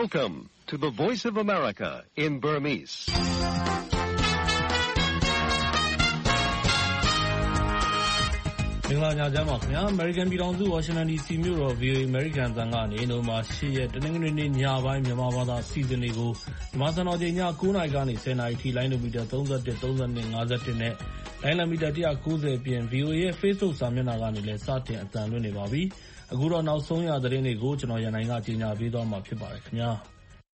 Welcome to the Voice of America in Burmese. ။မင်္ဂလာညချမ်းပါခင်ဗျာ။ American ပြည်ထောင်စု Washington DC မြို့တော် VOA American အသံကနေနိုဝင်ဘာ 8 ရက်တနင်္ဂနွေနေ့ညပိုင်းမြန်မာဘာသာအစီအစဉ်တွေကိုမြန်မာစံတော်ချိန်ည 9 နာရီကနေ 10 နာရီထိလိုင်းဒိုမီတာ 31, 32, 51 နဲ့လိုင်းလံမီတာ 190 ပြင် VOA ရဲ့ Facebook စာမျက်နှာကနေလည်းစတင်အသံလွှင့်နေပါပြီ။အခုတော့နောက်ဆုံးရသတင်းတွေကိုကျွန်တော်ရန်နိုင်ကကြေညာပေးသွားမှာဖြစ်ပါတယ်ခင်ဗျာ။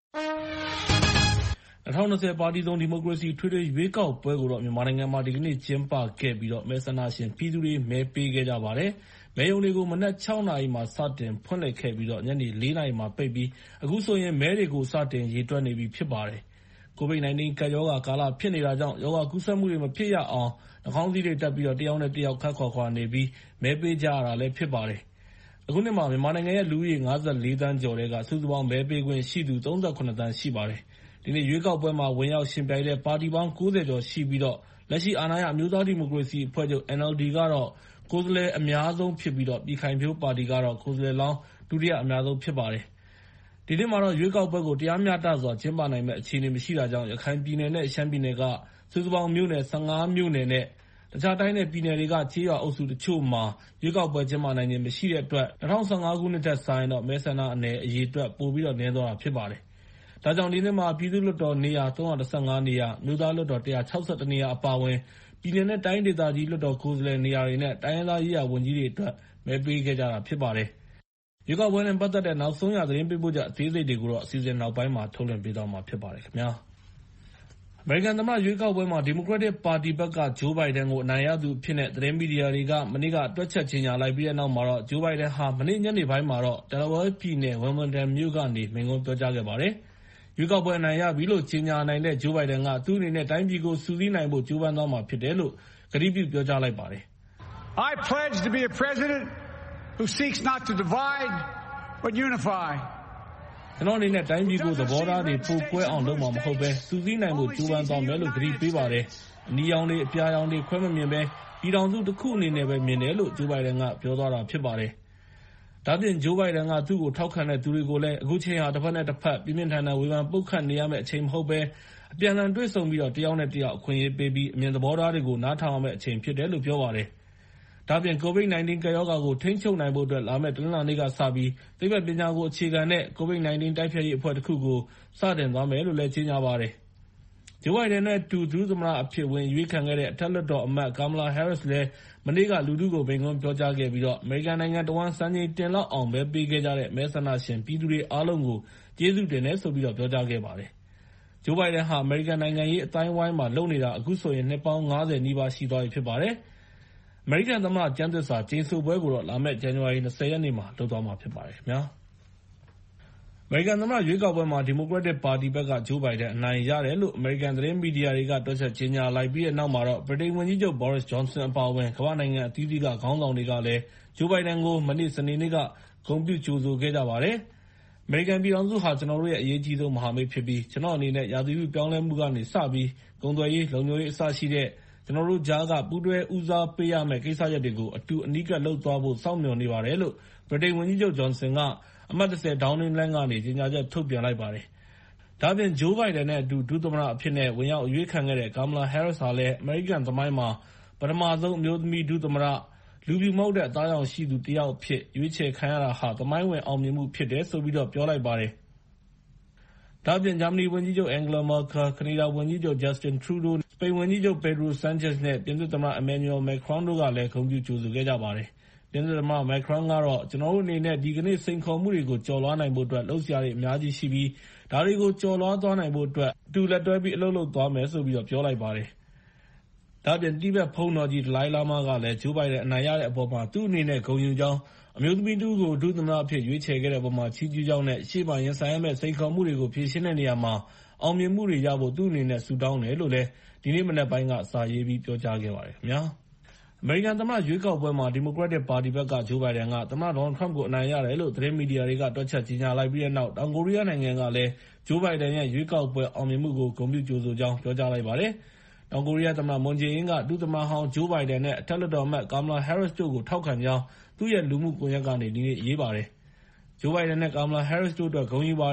2020 ပါတီစုံဒီမိုကရေစီထွေထွေရွေးကောက်ပွဲကိုတော့မြန်မာနိုင်ငံမှာဒီကနေ့ကျင်းပခဲ့ပြီးတော့မဲဆန္ဒရှင်ပြည်သူတွေမဲပေးခဲ့ကြပါတယ်။မဲရုံတွေကိုမနက် 6 နာရီမှာစတင်ဖွင့်လှစ်ခဲ့ပြီးတော့ညနေ 4 နာရီမှာပိတ်ပြီးအခုဆိုရင်မဲတွေကိုစတင်ရေတွက်နေပြီဖြစ်ပါတယ်။ COVID-19 ကပ်ရောဂါကာလဖြစ်နေတာကြောင့်ရောဂါကူးစက်မှုတွေမဖြစ်ရအောင်နှာခေါင်းစည်းတွေတပ်ပြီးတော့တယောက်နဲ့တယောက်ခပ်ခွာခွာနေပြီးမဲပေးကြရတာလည်းဖြစ်ပါတယ်။အခုနှစ်မှာမြန်မာနိုင်ငံရဲ့လူဦးရေ 54 သန်းကျော်တဲ့ကစုစုပေါင်းမဲပေးခွင့်ရှိသူ 38 သန်းရှိပါတယ်။ဒီနေ့ရွေးကောက်ပွဲမှာဝင်ရောက်ရှင်ပြိုင်တဲ့ပါတီပေါင်း 90 ကျော်ရှိပြီးတော့လက်ရှိအာဏာရအမျိုးသားဒီမိုကရေစီအဖွဲ့ချုပ် NLD ကတော့ကိုယ်စားလှယ်အများဆုံးဖြစ်ပြီးတော့ပြည်ခိုင်ဖြိုးပါတီကတော့ကိုယ်စားလှယ်လောင်းဒုတိယအများဆုံးဖြစ်ပါတယ်။ဒီနေ့မှာတော့ရွေးကောက်ပွဲကိုတရားမျှတစွာကျင်းပနိုင်မယ့်အခြေအနေမရှိတာကြောင့်ရခိုင်ပြည်နယ်နဲ့ရှမ်းပြည်နယ်ကစုစုပေါင်းမြို့နယ် 15 မြို့နယ်နဲ့တခြားတိုင်းနယ်ပြည်နယ်တွေကကြေးရွာအုပ်စုတချို့မှာရွေးကောက်ပွဲကျင်းပနိုင်ခြင်းမရှိတဲ့အတွက်2015 ခုနှစ်ထက်စာရင်တော့မဲဆန္ဒနယ်အရေအတွက်ပိုပြီးတော့နည်းသွားတာဖြစ်ပါတယ်။ဒါကြောင့်ဒီနေ့မှာပြည်သူ့လွှတ်တော်နေရာ 315 နေရာမြို့သားလွှတ်တော် 161 နေရာအပါအဝင်ပြည်နယ်နဲ့တိုင်းဒေသကြီးလွှတ်တော်ကိုယ်စားလှယ်နေရာတွေနဲ့တိုင်းရင်းသားရေးရာဝန်ကြီးတွေအတွက်မဲပေးခဲ့ကြတာဖြစ်ပါတယ်။ရွေးကောက်ပွဲနဲ့ပတ်သက်တဲ့နောက်ဆုံးရသတင်းပေးပို့ချက်အသေးစိတ်တွေကိုတော့အစီအစဉ်နောက်ပိုင်းမှာထုတ်လွှင့်ပေးသွားမှာဖြစ်ပါတယ်ခင်ဗျာ။အမေရိကန်သမ္မတရွေးကောက်ပွဲမှာဒီမိုကရက်တစ်ပါတီဘက်ကဂျိုးဘိုင်ဒန်ကိုအနိုင်ရသူအဖြစ်နဲ့သတင်းမီဒီယာတွေကမနေ့ကတွက်ချက်ကြေညာလိုက်ပြီးတဲ့နောက်မှာတော့ဂျိုးဘိုင်ဒန်ဟာမနေ့ညနေပိုင်းမှာတော့ Delaware ပြည်နယ် Wilmington မြို့ကနေမိန့်ခွန်းပြောကြားခဲ့ပါတယ်။ရွေးကောက်ပွဲအနိုင်ရပြီလို့ကြေညာနိုင်တဲ့ဂျိုးဘိုင်ဒန်ကသူ့အနေနဲ့တိုင်းပြည်ကိုစုစည်းနိုင်ဖို့ကြိုးပမ်းသွားမှာဖြစ်တယ်လို့ကတိပြုပြောကြားလိုက်ပါတယ်။ I pledge to be a president who seeks not to divide but unify. ကျွန်တော်အနေနဲ့တိုင်းပြည်ကိုသဘောထားတွေပိုကွဲအောင်လုပ်မှာမဟုတ်ပဲစုစည်းနိုင်ဖို့ကြိုးပမ်းသွားမယ်လို့ကတိပေးပါတယ်။အနီရောင်တွေအပြာရောင်တွေခွဲမမြင်ပဲပြည်ထောင်စုတစ်ခုအနေနဲ့ပဲမြင်တယ်လို့ဂျိုးဘိုင်ဒန်ကပြောသွားတာဖြစ်ပါတယ်။ဒါပြင်ဂျိုးဘိုင်ဒန်ကသူ့ကိုထောက်ခံတဲ့သူတွေကိုလည်းအခုချိန်ဟာတစ်ဖက်နဲ့တစ်ဖက်ပြင်းပြင်းထန်ထန်ဝေဖန်ပုတ်ခတ်နေရမယ့်အချိန်မဟုတ်ပဲအပြန်အလှန်တွေ့ဆုံပြီးတော့တယောက်နဲ့တယောက်အခွင့်အရေးပေးပြီးအမြင်သဘောထားတွေကိုနားထောင်ရမယ့်အချိန်ဖြစ်တယ်လို့ပြောပါတယ်။ဒါပြင် COVID-19 ကပ်ရောဂါကိုထိန်းချုပ်နိုင်ဖို့အတွက်လာမယ့်တနင်္လာနေ့ကစပြီးသိပ္ပံပညာကိုအခြေခံတဲ့ COVID-19 တိုက်ဖျက်ရေးအဖွဲ့တစ်ခုကိုစတင်သွားမယ်လို့လည်းကြေညာပါတယ်။ဂျိုးဘိုင်ဒန်နဲ့အတူဒုသမ္မတအဖြစ်ဝင်ရွေးခံခဲ့တဲ့အထက်လွှတ်တော်အမတ် Kamala Harris လည်းမနေ့ကလူထုကိုမိန့်ခွန်းပြောကြားခဲ့ပြီးတော့အမေရိကန်နိုင်ငံတဝန်းစံချိန်တင်လောက်အောင်ပဲပေးခဲ့ကြတဲ့မဲဆန္ဒရှင်ပြည်သူတွေအားလုံးကိုကျေးဇူးတင်တယ်ဆိုပြီးတော့ပြောကြားခဲ့ပါတယ်။ဂျိုးဘိုင်ဒန်ဟာအမေရိကန်နိုင်ငံရေးအတိုင်းအဝိုင်းမှာလုပ်နေတာအခုဆိုရင်နှစ်ပေါင်း 50 နီးပါးရှိသွားပြီဖြစ်ပါတယ်။အမေရိကန်သမ္မတကျမ်းသစ္စာကျိန်ဆိုပွဲကိုတော့လာမယ့်ဇန်နဝါရီ 20 ရက်နေ့မှာလုပ်သွားမှာဖြစ်ပါတယ်ခင်ဗျာ။အမေရိကန်သမ္မတရွေးကောက်ပွဲမှာဒီမိုကရက်တစ်ပါတီဘက်ကဂျိုးဘိုင်ဒန်အနိုင်ရတယ်လို့အမေရိကန်သတင်းမီဒီယာတွေကတွက်ချက်ကြေညာလိုက်ပြီးတဲ့နောက်မှာတော့ဗြိတိန်ဝန်ကြီးချုပ် Boris Johnson အပါအဝင်ကမ္ဘာနိုင်ငံအသီးသီးကခေါင်းဆောင်တွေကလည်းဂျိုးဘိုင်ဒန်ကိုမနေ့စနေနေ့ကဂုဏ်ပြုကြိုဆိုခဲ့ကြပါတယ်။အမေရိကန်ပြည်ထောင်စုဟာကျွန်တော်တို့ရဲ့အရေးကြီးဆုံးမဟာမိတ်ဖြစ်ပြီးကျွန်တော်အနေနဲ့ရာသီဥတုပြောင်းလဲမှုကနေစပြီးကုန်သွယ်ရေးလုံခြုံရေးအစရှိတဲ့ကျွန်တော်တို့ကြားကပူးတွဲဦးစားပေးရမယ့်ကိစ္စရပ်တွေကိုအတူအနီးကပ်လုပ်သွားဖို့စောင့်မျှော်နေပါတယ်လို့ဗြိတိန်ဝန်ကြီးချုပ် Johnson ကအမှတ် 10 Downing Lane ကနေကြေညာချက်ထုတ်ပြန်လိုက်ပါတယ်။ဒါပြင်ဂျိုးဘိုင်ဒန်နဲ့အတူဒုသမ္မတအဖြစ်နဲ့ဝင်ရောက်အရွေးခံခဲ့တဲ့ Kamala Harris ဟာလည်းအမေရိကန်သမိုင်းမှာပထမဆုံးအမျိုးသမီးဒုသမ္မတလူဖြူမဟုတ်တဲ့အသားရောင်ရှိသူတယောက်အဖြစ်ရွေးချယ်ခံရတာဟာသမိုင်းဝင်အောင်မြင်မှုဖြစ်တယ်ဆိုပြီးတော့ပြောလိုက်ပါတယ်။ဒါပြင်ဂျာမနီဝန်ကြီးချုပ် Angela Merkel ကနေဒါဝန်ကြီးချုပ် Justin Trudeau စပိန်ဝန်ကြီးချုပ် Pedro Sanchez နဲ့ပြင်သစ်သမ္မတ Emmanuel Macron တို့ကလည်းဂုဏ်ပြုကြိုဆိုခဲ့ကြပါတယ်။ပြင်သစ်သမ္မတ Macron ကတော့ကျွန်တော်တို့အနေနဲ့ဒီကနေ့စိန်ခေါ်မှုတွေကိုကျော်လွှားနိုင်ဖို့အတွက်လှုပ်ရှားရည်အများကြီးရှိပြီးဒါတွေကိုကျော်လွှားသွားနိုင်ဖို့အတွက်အတူလက်တွဲပြီးအလုပ်လုပ်သွားမယ်ဆိုပြီးတော့ပြောလိုက်ပါတယ်။ဒါပြင်တိဘက်ဖုန်းတော်ကြီးဒလိုင်းလာမာကလည်းဂျိုးဘိုင်ဒန်အနိုင်ရတဲ့အပေါ်မှာသူ့အနေနဲ့ဂုဏ်ယူကြောင်းအမျိုးသမီးတူကိုဒုသမ္မတအဖြစ်ရွေးချယ်ခဲ့တဲ့အပေါ်မှာချီးကျူးကြောင်းနဲ့ရှေ့မှာရင်ဆိုင်ရမယ့်စိန်ခေါ်မှုတွေကိုဖြေရှင်းတဲ့နေရာမှာအောင်မြင်မှုတွေရဖို့သူ့အနေနဲ့ဆုတောင်းတယ်လို့လည်းဒီနေ့မနက်ပိုင်းကစာရေးပြီးပြောကြားခဲ့ပါတယ်ခင်ဗျာ။အမေရိကန်သမ္မတရွေးကောက်ပွဲမှာဒီမိုကရက်တစ်ပါတီဘက်ကဂျိုးဘိုင်ဒန်ကသမ္မတဒေါ်နယ်ထရမ့်ကိုအနိုင်ရတယ်လို့သတင်းမီဒီယာတွေကတွက်ချက်ကြေညာလိုက်ပြီးတဲ့နောက်တောင်ကိုရီးယားနိုင်ငံကလည်းဂျိုးဘိုင်ဒန်ရဲ့ရွေးကောက်ပွဲအောင်မြင်မှုကိုဂုဏ်ပြုကြိုဆိုကြောင်းပြောကြားလိုက်ပါတယ်။တောင်ကိုရီးယားသမ္မတမွန်ဂျေအင်းကဒုသမ္မတဟောင်းဂျိုးဘိုင်ဒန်နဲ့အထက်လွှတ်တော်အမတ် Kamala Harris တို့ကိုထောက်ခံကြောင်းသူ့ရဲ့လူမှုကွန်ရက်ကနေဒီနေ့ရေးပါတယ်။ဂျိုးဘိုင်ဒန်နဲ့ Kamala Harris တို့အတွက်ဂုဏ်ယူပါတယ်။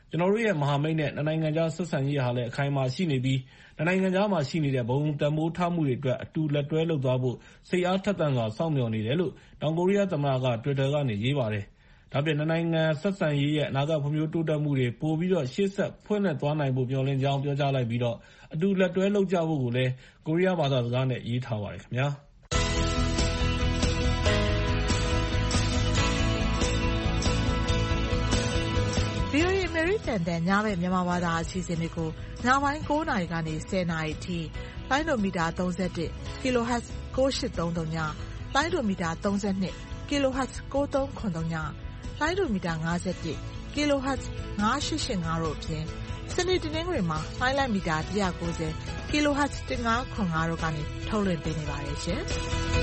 ကျွန်တော်တို့ရဲ့မဟာမိတ်နဲ့နှစ်နိုင်ငံကြားဆက်ဆံရေးဟာလည်းအခိုင်အမာရှိနေပြီးနှစ်နိုင်ငံကြားမှာရှိနေတဲ့ဘုံတန်ဖိုးထားမှုတွေအတွက်အတူလက်တွဲလုပ်သွားဖို့စိတ်အားထက်သန်စွာစောင့်မျှော်နေတယ်လို့တောင်ကိုရီးယားသမ္မတက Twitter ကနေရေးပါတယ်။ဒါ့အပြင်နှစ်နိုင်ငံဆက်ဆံရေးရဲ့အနာဂတ်ဖွံ့ဖြိုးတိုးတက်မှုတွေပိုပြီးတော့ရှေ့ဆက်ဖွင့်လှစ်သွားနိုင်ဖို့မျှော်လင့်ကြောင်းပြောကြားလိုက်ပြီးတော့အတူလက်တွဲလုပ်ကြဖို့ကိုလည်းကိုရီးယားဘာသာစကားနဲ့ရေးထားပါတယ်ခင်ဗျာ။ VOA အမေရိကန်တန်ညဘက်မြန်မာဘာသာအစီအစဉ်တွေကိုညပိုင်း9 နာရီကနေ10 နာရီအထိလိုင်းဒိုမီတာ 31 kHz 9833ညလိုင်းဒိုမီတာ 32 kHz 9393ညလိုင်းဒိုမီတာ 51 kHz 9885တို့အပြင်စနေတနင်္ဂနွေမှာလိုင်းမီတာ190 kHz 1505တို့ကနေထုတ်လွှင့်ပေးနေပါတယ်ရှင်။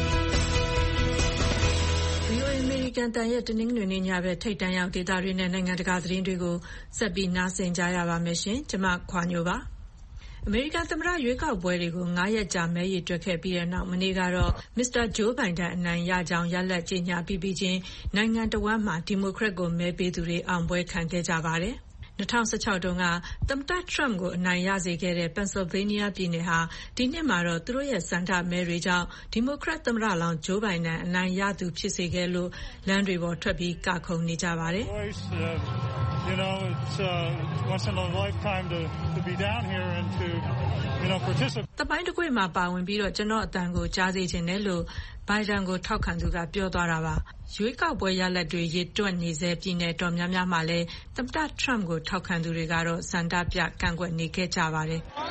VOA အမေရိကန်တန်ရဲ့တနင်္ဂနွေနေ့ညဘက်ထိပ်တန်းရောက်ဒေသတွေနဲ့နိုင်ငံတကာသတင်းတွေကိုဆက်ပြီးနားဆင်ကြရပါမယ်ရှင်။ကျွန်မခွာညိုပါ။အမေရိကန်သမ္မတရွေးကောက်ပွဲတွေကို9 ရက်ကြာမဲရေတွက်ခဲ့ပြီးတဲ့နောက်မနေ့ကတော့ Mr. Joe Biden အနိုင်ရကြောင်းရလဒ်ကြေညာပြီးချင်းနိုင်ငံတော်ဝန်မှာဒီမိုကရက်ကိုမဲပေးသူတွေအောင်ပွဲခံခဲ့ကြပါတယ်။2016တုန်းကသမ္မတ Trump ကိုအနိုင်ရစေခဲ့တဲ့ Pennsylvania ပြည်နယ်ဟာဒီနှစ်မှာတော့သူတို့ရဲ့စန္ဒမဲတွေကြောင့်ဒီမိုကရက်သမ္မတလောင်း Joe Biden အနိုင်ရသူဖြစ်စေခဲ့လို့လမ်းတွေပေါ်ထွက်ပြီးကခုန်နေကြပါတယ်။ You know, it's once in a lifetime to be down here and to, participate. တပိုင်းတစ်ခွေမှာပါဝင်ပြီးတော့ကျွန်တော်အတန်ကိုကြားစေချင်တယ်လို့ Biden ကိုထောက်ခံသူကပြောသွားတာပါ။ရွေးကောက်ပွဲရလဒ်တွေရည်တွက်နေစေပြည်နယ်တော်များများမှာလည်းသမ္မတ Trump ကိုထောက်ခံသူတွေကတော့စန္ဒပြကန့်ကွက်နေခဲ့ကြပါတယ်။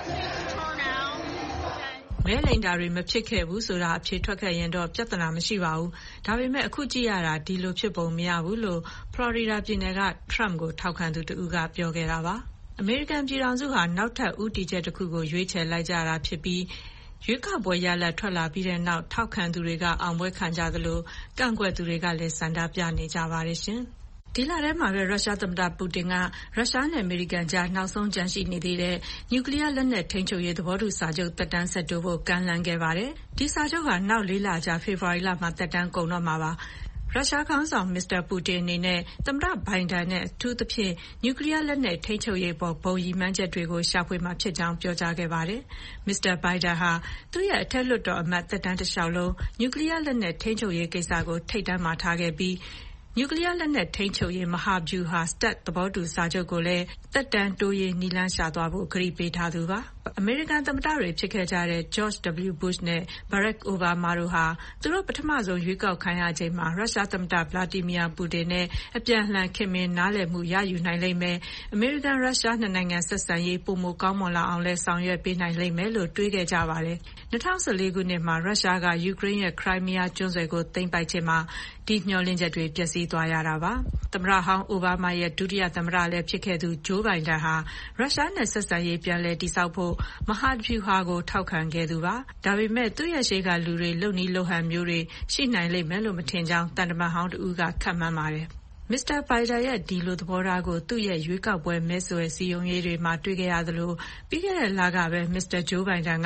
မဲလိမ်တာတွေမဖြစ်ခဲ့ဘူးဆိုတာအဖြေထွက်ခဲ့ရင်တော့ပြဿနာမရှိပါဘူး။ဒါပေမဲ့အခုကြည့်ရတာဒီလိုဖြစ်ပုံမရဘူးလို့ Florida ပြည်နယ်က Trump ကိုထောက်ခံသူတဦးကပြောခဲ့တာပါ။အမေရိကန်ပြည်ထောင်စုဟာနောက်ထပ်ဦးတည်ချက်တစ်ခုကိုရွေးချယ်လိုက်ကြတာဖြစ်ပြီးရွေးကောက်ပွဲရလဒ်ထွက်လာပြီးတဲ့နောက်ထောက်ခံသူတွေကအောင်ပွဲခံကြသလိုကန့်ကွက်သူတွေကလည်းစန္ဒပြနေကြပါတယ်ရှင်။ဒီလထဲမှာပဲရုရှားသမ္မတပူတင်ကရုရှားနဲ့အမေရိကန်ကြားနောက်ဆုံးကျန်ရှိနေသေးတဲ့နျူကလ িয়ার လက်နက်ထိန်းချုပ်ရေးသဘောတူစာချုပ်သက်တမ်းဆက်တိုးဖို့ကမ်းလှမ်းခဲ့ပါတယ်။ဒီစာချုပ်ဟာနောက်4 လကြာဖေဖော်ဝါရီလမှာသက်တမ်းကုန်တော့မှာပါ။ရုရှားခေါင်းဆောင်မစ္စတာပူတင်အနေနဲ့သမ္မတဘိုင်ဒန်နဲ့အထူးသဖြင့်နျူကလ িয়ার လက်နက်ထိန်းချုပ်ရေးပေါ်ဘုံရည်မှန်းချက်တွေကိုရှာဖွေမှာဖြစ်ကြောင်းပြောကြားခဲ့ပါတယ်။မစ္စတာဘိုင်ဒန်ဟာသူ့ရဲ့အထက်လွှတ်တော်အမတ်သက်တမ်းတစ်လျှောက်လုံးနျူကလ িয়ার လက်နက်ထိန်းချုပ်ရေးကိစ္စကိုထိပ်တန်းမှာထားခဲ့ပြီးနျူကလ িয়ার လက်နက်ထိန်းချုပ်ရေးမဟာဗျူဟာ START သဘောတူစာချုပ်ကိုလည်းသက်တမ်းတိုးရေးနည်းလမ်းရှာသွားဖို့ကတိပေးထားသူပါ။အမေရိကန်သမ္မတတွေဖြစ်ခဲ့ကြတဲ့ George W. Bush နဲ့ Barack Obama တို့ဟာသူတို့ပထမဆုံးရွေးကောက်ခံရချိန်မှာရုရှားသမ္မတ Vladimir Putin နဲ့အပြန်အလှန်ခင်မင်နားလည်မှုရယူနိုင်လိမ့်မယ်။အမေရိကန်ရုရှားနှစ်နိုင်ငံဆက်ဆံရေးပိုမိုကောင်းမွန်လာအောင်လဲဆောင်ရွက်ပေးနိုင်လိမ့်မယ်လို့တွေးခဲ့ကြပါတယ်။2014ခုနှစ်မှာရုရှားကယူကရိန်းရဲ့ခရိုင်းမီးယားကျွန်းဆွယ်ကိုသိမ်းပိုက်ခြင်းမှာဒီမျှော်လင့်ချက်တွေပျက်စီးသွားရတာပါ။သမ္မတဟောင်းအိုဘားမားရဲ့ဒုတိယသမ္မတလည်းဖြစ်ခဲ့သူဂျိုးဘိုင်ဒန်ဟာရုရှားနဲ့ဆက်ဆံရေးပြန်လည်တည်ဆောက်ဖို့မဟာဗျူဟာကိုထောက်ခံခဲ့သူပါ။ဒါပေမဲ့သူ့ရဲ့ရှေ့ကလူတွေလုံနီးလုံဟန်မျိုးတွေရှိနိုင်လိမ့်မယ်လို့မထင်ကြောင်းတန်တမန်ဟောင်းတဦးကခန့်မှန်းပါတယ်။မစ္စတာဘိုင်ဒန်ရဲ့ဒီလိုသဘောထားကိုသူ့ရဲ့ရွေးကောက်ပွဲမဲဆွယ်စည်းရုံးရေးတွေမှာတွေ့ခဲ့ရသလိုပြီးခဲ့တဲ့လကပဲမစ္စတာဂျိုးဘိုင်ဒန်က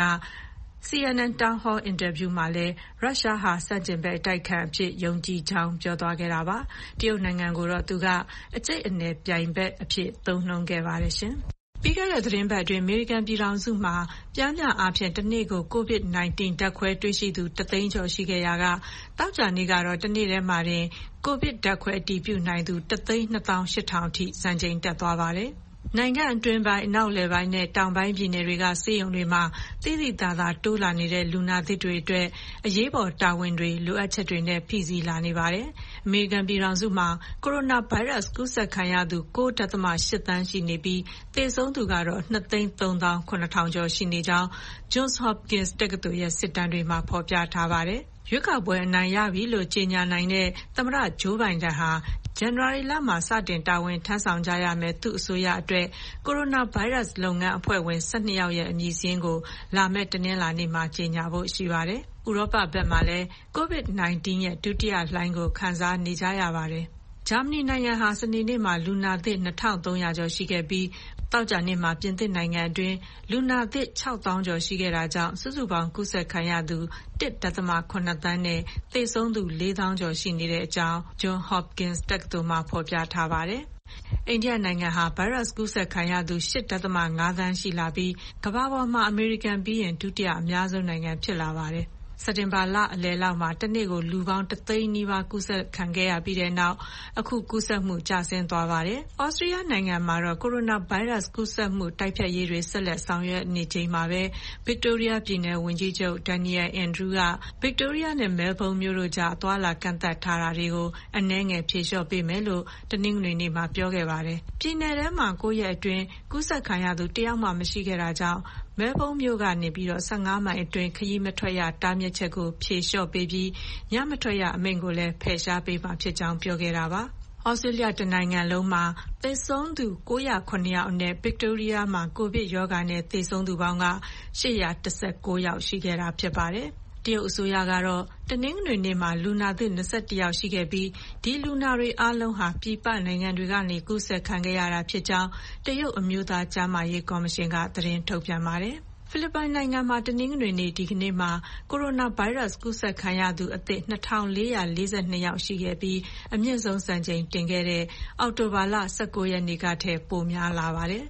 CNN Town Hall Interview မှာလည်းရုရှားဟာစန့်ကျင်ဘက်အတိုက်ခံအဖြစ်ယုံကြည်ကြောင်းပြောသွားခဲ့တာပါ။တရုတ်နိုင်ငံကိုတော့သူကအကျိတ်အနယ်ပြိုင်ဘက်အဖြစ်သုံးနှုန်းခဲ့ပါတယ်ရှင်။ပြီးခဲ့တဲ့သတင်းပတ်အတွင်းအမေရိကန်ပြည်ထောင်စုမှာပြင်းပြအားဖြင့်တစ်နေ့ကို COVID-19 ဓာတ်ခွဲတွေ့ရှိသူ3 သိန်းကျော်ရှိခဲ့ရာကတောက်ကြနေ့ကတော့တစ်နေ့ထဲမှာတင် COVID ဓာတ်ခွဲအတည်ပြုနိုင်သူ1,28,000 အထိစံချိန်တက်သွားပါတယ်။နိုင်ငံအတွင်းပိုင်းအနောက်လယ်ပိုင်းနဲ့တောင်ပိုင်းပြည်နယ်တွေကဆေးရုံတွေမှာသိသိသာသာတိုးလာနေတဲ့လူနာသစ်တွေအတွက်အရေးပေါ်တာဝန်တွေလိုအပ်ချက်တွေနဲ့ဖိစီးလာနေပါတယ်။အမေရိကန်ပြည်ထောင်စုမှာကိုရိုနာဗိုင်းရပ်စ်ကူးစက်ခံရသူ 9.8 သန်းရှိနေပြီးသေဆုံးသူကတော့ 2,3၇,000 ကျော်ရှိနေကြောင်း Johns Hopkins တက္ကသိုလ်ရဲ့စစ်တမ်းတွေမှာဖော်ပြထားပါတယ်။ရွေးကောက်ပွဲအနိုင်ရပြီလို့ကြေညာနိုင်တဲ့သမ္မတဂျိုးဘိုင်ဒန်ဟာဇန်နဝါရီလမှာစတင်တာဝန်ထမ်းဆောင်ကြရမယ်သူ့အစိုးရအတွက်ကိုရိုနာဗိုင်းရပ်စ်လုပ်ငန်းအဖွဲ့ဝင်12 ယောက်ရဲ့အမည်စာရင်းကိုလာမယ့်တနင်္လာနေ့မှာကြေညာဖို့ရှိပါတယ်။ဥရောပဘက်မှာလည်း COVID-19 ရဲ့ဒုတိယလှိုင်းကိုခံစားနေကြရပါတယ်။ဂျာမနီနိုင်ငံဟာစနေနေ့မှာလူနာသစ် 2,300 ကျော်ရှိခဲ့ပြီးသောကြာနေ့မှာပြင်သစ်နိုင်ငံအတွင်းလူနာသစ် 6,000 ကျော်ရှိခဲ့တာကြောင့်စုစုပေါင်းကူးစက်ခံရသူ 1.7 သန်းနဲ့သေဆုံးသူ 4,000 ကျော်ရှိနေတဲ့အကြောင်း Johns Hopkins တက္ကသိုလ်မှာဖော်ပြထားပါတယ်။အိန္ဒိယနိုင်ငံဟာဗိုင်းရပ်စ်ကူးစက်ခံရသူ 8.5 သန်းရှိလာပြီးကမ္ဘာပေါ်မှာအမေရိကန်ပြီးရင်ဒုတိယအများဆုံးနိုင်ငံဖြစ်လာပါတယ်။စက်တင်ဘာလအလယ်လောက်မှာတစ်နေ့ကိုလူပေါင်း1သိန်းနီးပါးကူးစက်ခံခဲ့ရပြီးတဲ့နောက်အခုကူးစက်မှုကျဆင်းသွားပါတယ်။ဩစတြေးလျနိုင်ငံမှာတော့ကိုရိုနာဗိုင်းရပ်စ်ကူးစက်မှုတိုက်ဖျက်ရေးတွေဆက်လက်ဆောင်ရွက်နေချိန်မှာပဲဗစ်တိုးရီးယားပြည်နယ်ဝန်ကြီးချုပ် Daniel Andrews ကဗစ်တိုးရီးယားနဲ့မဲလ်ဘုန်းမြို့တို့ကြားသွားလာကန့်သတ်ထားတာတွေကိုအနည်းငယ်ဖြေလျှော့ပေးမယ်လို့တနင်္ဂနွေနေ့မှာပြောခဲ့ပါတယ်။ပြည်နယ်ထဲမှာ9ရက်အတွင်းကူးစက်ခံရသူတယောက်မှမရှိခဲ့တာကြောင့်မဲလ်ဘုန်းမြို့ကနေပြီးတော့15မိုင်အတွင်းခရီးမထွက်ရတားမြစ်ချက်ကိုဖြေလျှော့ပေးပြီးညမထွက်ရအမိန့်ကိုလည်းဖယ်ရှားပေးမှာဖြစ်ကြောင်းပြောခဲ့တာပါ။ဩစတြေးလျတနိုင်ငံလုံးမှာသေဆုံးသူ909ယောက်နဲ့ဗစ်တိုးရီးယားမှာကိုဗစ်ရောဂါနဲ့သေဆုံးသူပေါင်းက819ယောက်ရှိခဲ့တာဖြစ်ပါတယ်။တရုတ်အစိုးရကတော့တနင်္ဂနွေနေ့မှာလူနာသစ်21ယောက်ရှိခဲ့ပြီးဒီလူနာတွေအားလုံးဟာပြည်ပနိုင်ငံတွေကနေကူးစက်ခံခဲ့ရတာဖြစ်ကြောင်းတရုတ်အမျိုးသားကျန်းမာရေးကော်မရှင်ကသတင်းထုတ်ပြန်ပါတယ်။ဖိလစ်ပိုင်နိုင်ငံမှာတနင်္ဂနွေနေ့ဒီကနေ့မှာကိုရိုနာဗိုင်းရပ်စ်ကူးစက်ခံရသူအသစ်2442ယောက်ရှိခဲ့ပြီးအမြင့်ဆုံးစံချိန်တင်ခဲ့တဲ့အောက်တိုဘာလ19ရက်နေ့ကထက်ပိုများလာပါတယ်။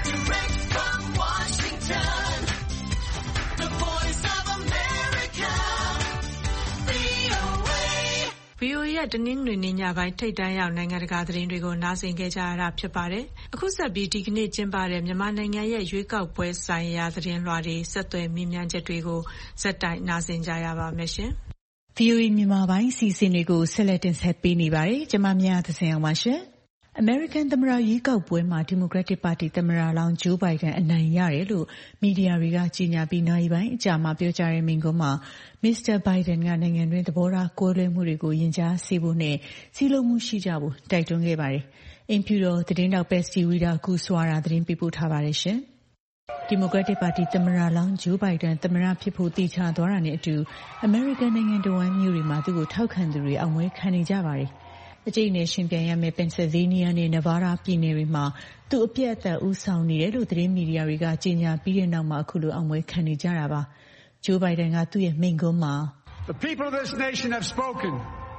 VOA ရဲ့တနင်္ဂနွေနေ့ညပိုင်းထိပ်တန်းရောက်နိုင်ငံတကာသတင်းတွေကိုနားဆင်ခဲ့ကြရတာဖြစ်ပါတယ်။အခုဆက်ပြီးဒီကနေ့ကျင်းပတဲ့မြန်မာနိုင်ငံရဲ့ရွေးကောက်ပွဲဆိုင်ရာသတင်းလွှာတွေဆက်သွယ်မြင်းမြန်းချက်တွေကိုဇက်တိုက်နားဆင်ကြရပါမယ်ရှင်။ VOA မြန်မာပိုင်းစီစဉ်တွေကိုဆက်လက်တင်ဆက်ပေးနေပါတယ်။ကျွန်မမြတ်သစင်အောင်ပါရှင်။ American သမ္မတရွေးကောက်ပွဲမှာ Democratic Party သမ္မတလောင်း Joe Biden အနိုင်ရတယ်လို့မီဒီယာတွေကကြေညာပြီးနာရီပိုင်းအကြာမှာပြောကြားတဲ့မိန့်ခွန်းမှာ Mr. Biden ကနိုင်ငံတွင်းသဘောထားကွဲလွဲမှုတွေကိုရင်ကြားစေဖို့နဲ့စည်းလုံးမှုရှိကြဖို့တိုက်တွန်းခဲ့ပါတယ်။အိမ်ဖြူတော်သတင်းတောက် Patsy Widakuswara သတင်းပေးပို့ထားပါတယ်ရှင်။ Democratic Party သမ္မတလောင်း Joe Biden သမ္မတဖြစ်ဖို့တည်ချသွားတာနဲ့အတူ American နိုင်ငံတော်ဝန်မြို့တွေမှာသူ့ကိုထောက်ခံသူတွေအောင်ပွဲခံနေကြပါတယ်။အကျိတ်နဲ့ရှင်ပြိုင်ရမယ့် Pennsylvania နဲ့ Nevada ပြည်နယ်တွေမှာသူအပြတ်အသတ်ဦးဆောင်နေတယ်လို့သတင်းမီဒီယာတွေကကြေညာပြီးတဲ့နောက်မှာအခုလိုအောင်ပွဲခံနေကြတာပါ။ Joe Biden ကသူ့ရဲ့မိန့်ခွန်းမှာ The people of this nation have spoken.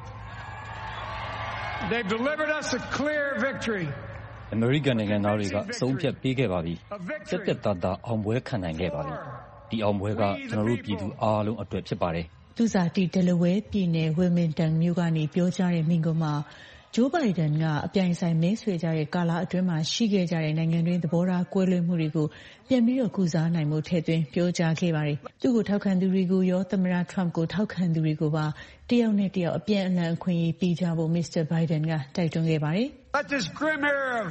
They've delivered us a clear victory. American နိုင်ငံသားတွေကအဆုံးဖြတ်ပေးခဲ့ပါပြီ။ပြတ်သားအောင်ပွဲခံနိုင်ခဲ့ပါပြီ။ဒီအောင်ပွဲကကျွန်တော်တို့ပြည်သူအားလုံးအတွက်ဖြစ်ပါတယ်။သူဇာတိ Delaware ပြည်နယ် Wilmington မြို့ကနေပြောကြားတဲ့မိန့်ခွန်းမှာ Joe Biden ကအပြိုင်ဆိုင်မဲဆွယ်ကြတဲ့ကာလအတွင်းမှာရှိခဲ့ကြတဲ့နိုင်ငံတွင်းသဘောထားကွဲလွဲမှုတွေကိုပြန်ပြီးကုစားနိုင်မှုထည့်သွင်းပြောကြားခဲ့ပါတယ်။သူ့ကိုထောက်ခံသူတွေကိုရောသမ္မတ Trump ကိုထောက်ခံသူတွေကိုပါတယောက်နဲ့တယောက်အပြန်အလှန်အခွင့်အရေးပေးကြဖို့ Mr. Biden ကတိုက်တွန်းခဲ့ပါတယ်။ Let this grim era of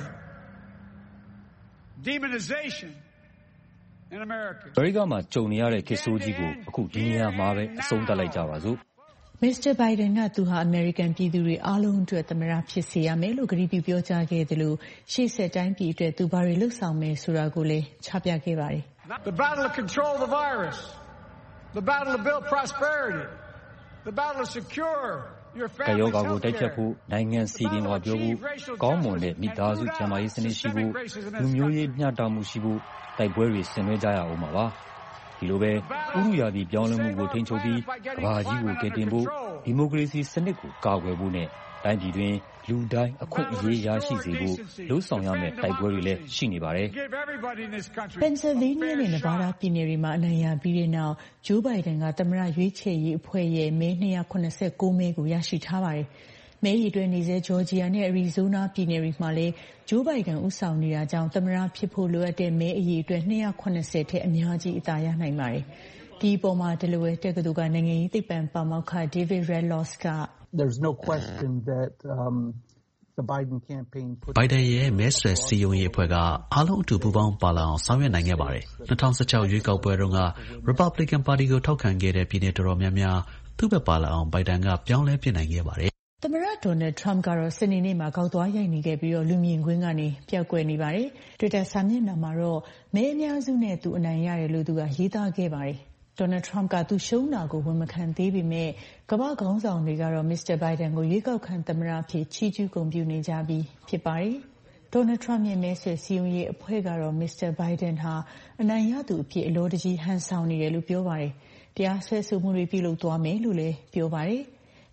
demonization in America. အမေရိကန်မှာကြုံနေရတဲ့ခေတ်ဆိုးကြီးကိုအခုဒီနေရာမှာပဲအဆုံးသတ်လိုက်ကြပါစို့။ Mr. Biden ကသူဟာ American ပြည်သူတွေအားလုံးအတွက်သမ္မတဖြစ်စေရမယ်လို့ကတိပြုပြောကြားခဲ့တယ်လို့ရှေ့ဆက်တိုင်းပြည်အတွက်သူဘာတွေလုပ်ဆောင်မယ်ဆိုတာကိုလည်းချပြခဲ့ပါတယ်။ The battle to control the virus, the battle to build prosperity, the battle to secure your family. ကာယောဂါကိုတိုက်ဖြတ်ဖို့နိုင်ငံစီရင်ဝါပြောဖို့ကောင်းမွန်တဲ့မိသားစုကျန်းမာရေးစနစ်ရှိဖို့လူမျိုးရေးမျှတမှုရှိဖို့တိုက်ပွဲတွေဆင်နွှဲကြရအောင်ပါပါဒီလိုပဲဥရုယာတီပြောင်းလဲမှုကိုထိန်းချုပ်ပြီးကမ္ဘာကြီးကိုကယ်တင်ဖို့ဒီမိုကရေစီစနစ်ကိုကာကွယ်ဖို့နဲ့တိုင်းပြည်တွင်လူတိုင်းအခွင့်အရေးရရှိစေဖို့လှုံ့ဆော်ရမယ့်တိုက်ပွဲတွေလည်းရှိနေပါတယ် Pennsylvania နဲ့ Nevada ပြည်နယ်တွေမှာအနိုင်ရပြီးတဲ့နောက် Joe Biden ကသမ္မတရွေးချယ်ရေးအဖွဲ့ရဲ့မဲ289မဲကိုရရှိထားပါတယ်မဲရီတွဲနေစေဂျော်ဂျီယာနဲ့အရီဇိုနာပြည်နယ်တွေမှာလည်းဂျိုးဘိုင်ဒန်ဦးဆောင်နေတာကြောင့်သမ္မတဖြစ်ဖို့လိုအပ်တဲ့မဲအရေအတွက်290ထက်အများကြီးအသာရနိုင်ပါတယ်။ဒီပေါ်မှာ Delaware တက္ကသိုလ်ကနိုင်ငံရေးသိပ္ပံပါမောက္ခ David Redlawsk က There's no question that the Biden campaign ဘိုင်ဒန်ရဲ့မဲဆွယ်စည်းရုံးရေးအဖွဲ့ကအားလုံးအတူပူးပေါင်းပါလာအောင်ဆောင်ရွက်နိုင်ခဲ့ပါတယ်။2016ရွေးကောက်ပွဲတုန်းက Republican Party ကိုထောက်ခံခဲ့တဲ့ပြည်နယ်တော်တော်များများသူ့ဘက်ပါလာအောင်ဘိုင်ဒန်ကပြောင်းလဲပြနိုင်ခဲ့ပါတယ်။သမ္မတ Donald Trump ကတော့စနေနေ့မှာကောက်သွားရိုက်နေခဲ့ပြီးလူမြင်ကွင်းကနေပျောက်ကွယ်နေပါတယ်။ Twitter စာမျက်နှာမှာတော့မဲအများစုနဲ့သူအနိုင်ရတယ်လို့သူကရေးသားခဲ့ပါတယ်။ Donald Trump ကသူရှုံးတာကိုဝန်မခံသေးပေမဲ့ကမ္ဘာ့ခေါင်းဆောင်တွေကတော့ Mr. Biden ကိုရွေးကောက်ခံသမ္မတအဖြစ်ချီးကျူးဂုဏ်ပြုနေကြပြီးဖြစ်ပါတယ်။ Donald Trump ရဲ့မဲဆွယ်စည်းရုံးရေးအဖွဲ့ကတော့ Mr. Biden ဟာအနိုင်ရသူအဖြစ်အလောတကြီးဟန်ဆောင်နေတယ်လို့ပြောပါတယ်။တရားစွဲဆိုမှုတွေပြုလုပ်သွားမယ်လို့လည်းပြောပါတယ်။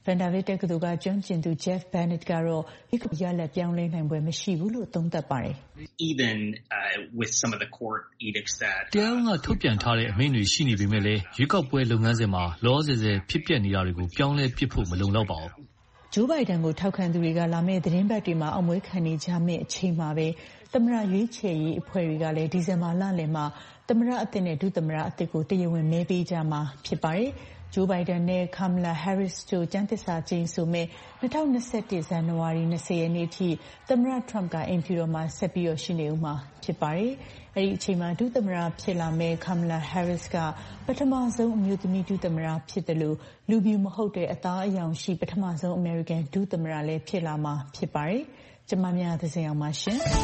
Vanderbilt တက္ကသိုလ်ကကျွမ်းကျင်သူ Jeff Bennett ကတော့ဒီကရလဒ်ပြောင်းလဲနိုင်ပွဲမရှိဘူးလို့သုံးသပ်ပါတယ်။ Even with some of the court edicts that တရားရုံးကထုတ်ပြန်ထားတဲ့အမိန့်တွေရှိနေပေမဲ့လည်းရွေးကောက်ပွဲလုပ်ငန်းစဉ်မှာလောဆယ်ဖြစ်ပျက်နေတာတွေကိုပြောင်းလဲပစ်ဖို့မလုံလောက်ပါဘူး။ ဂျိုးဘိုင်ဒန်ကိုထောက်ခံသူတွေကလာမယ့်သတင်းပတ်တွေမှာအောင်ပွဲခံနေကြမယ့်အချိန်မှာပဲသမ္မတရွေးချယ်ရေးအဖွဲ့တွေကလည်းဒီဇင်ဘာလလယ်မှာသမ္မတအသစ်နဲ့ဒုသမ္မတအသစ်ကိုတရားဝင်မဲပေးကြမှာဖြစ်ပါတယ်။ ဂျိုးဘိုင်ဒန်နဲ့ Kamala Harris တို့ကျမ်းသစ္စာကျိန်ဆိုမယ့်2021 ဇန်နဝါရီ 20 ရက်နေ့ထိသမ္မတ Trump ကအိမ်ဖြူတော်မှာဆက်ပြီးရှိနေဦးမှာဖြစ်ပါတယ်။အဲဒီအချိန်မှာဒုသမ္မတဖြစ်လာမယ့် Kamala Harris ကပထမဆုံးအမျိုးသမီးဒုသမ္မတဖြစ်တယ်လို့လူပြူမဟုတ်တဲ့အသားအရောင်ရှိပထမဆုံး American ဒုသမ္မတလည်းဖြစ်လာမှာဖြစ်ပါတယ်။ကျွန်မများသဇင်အောင်ပါရှင်။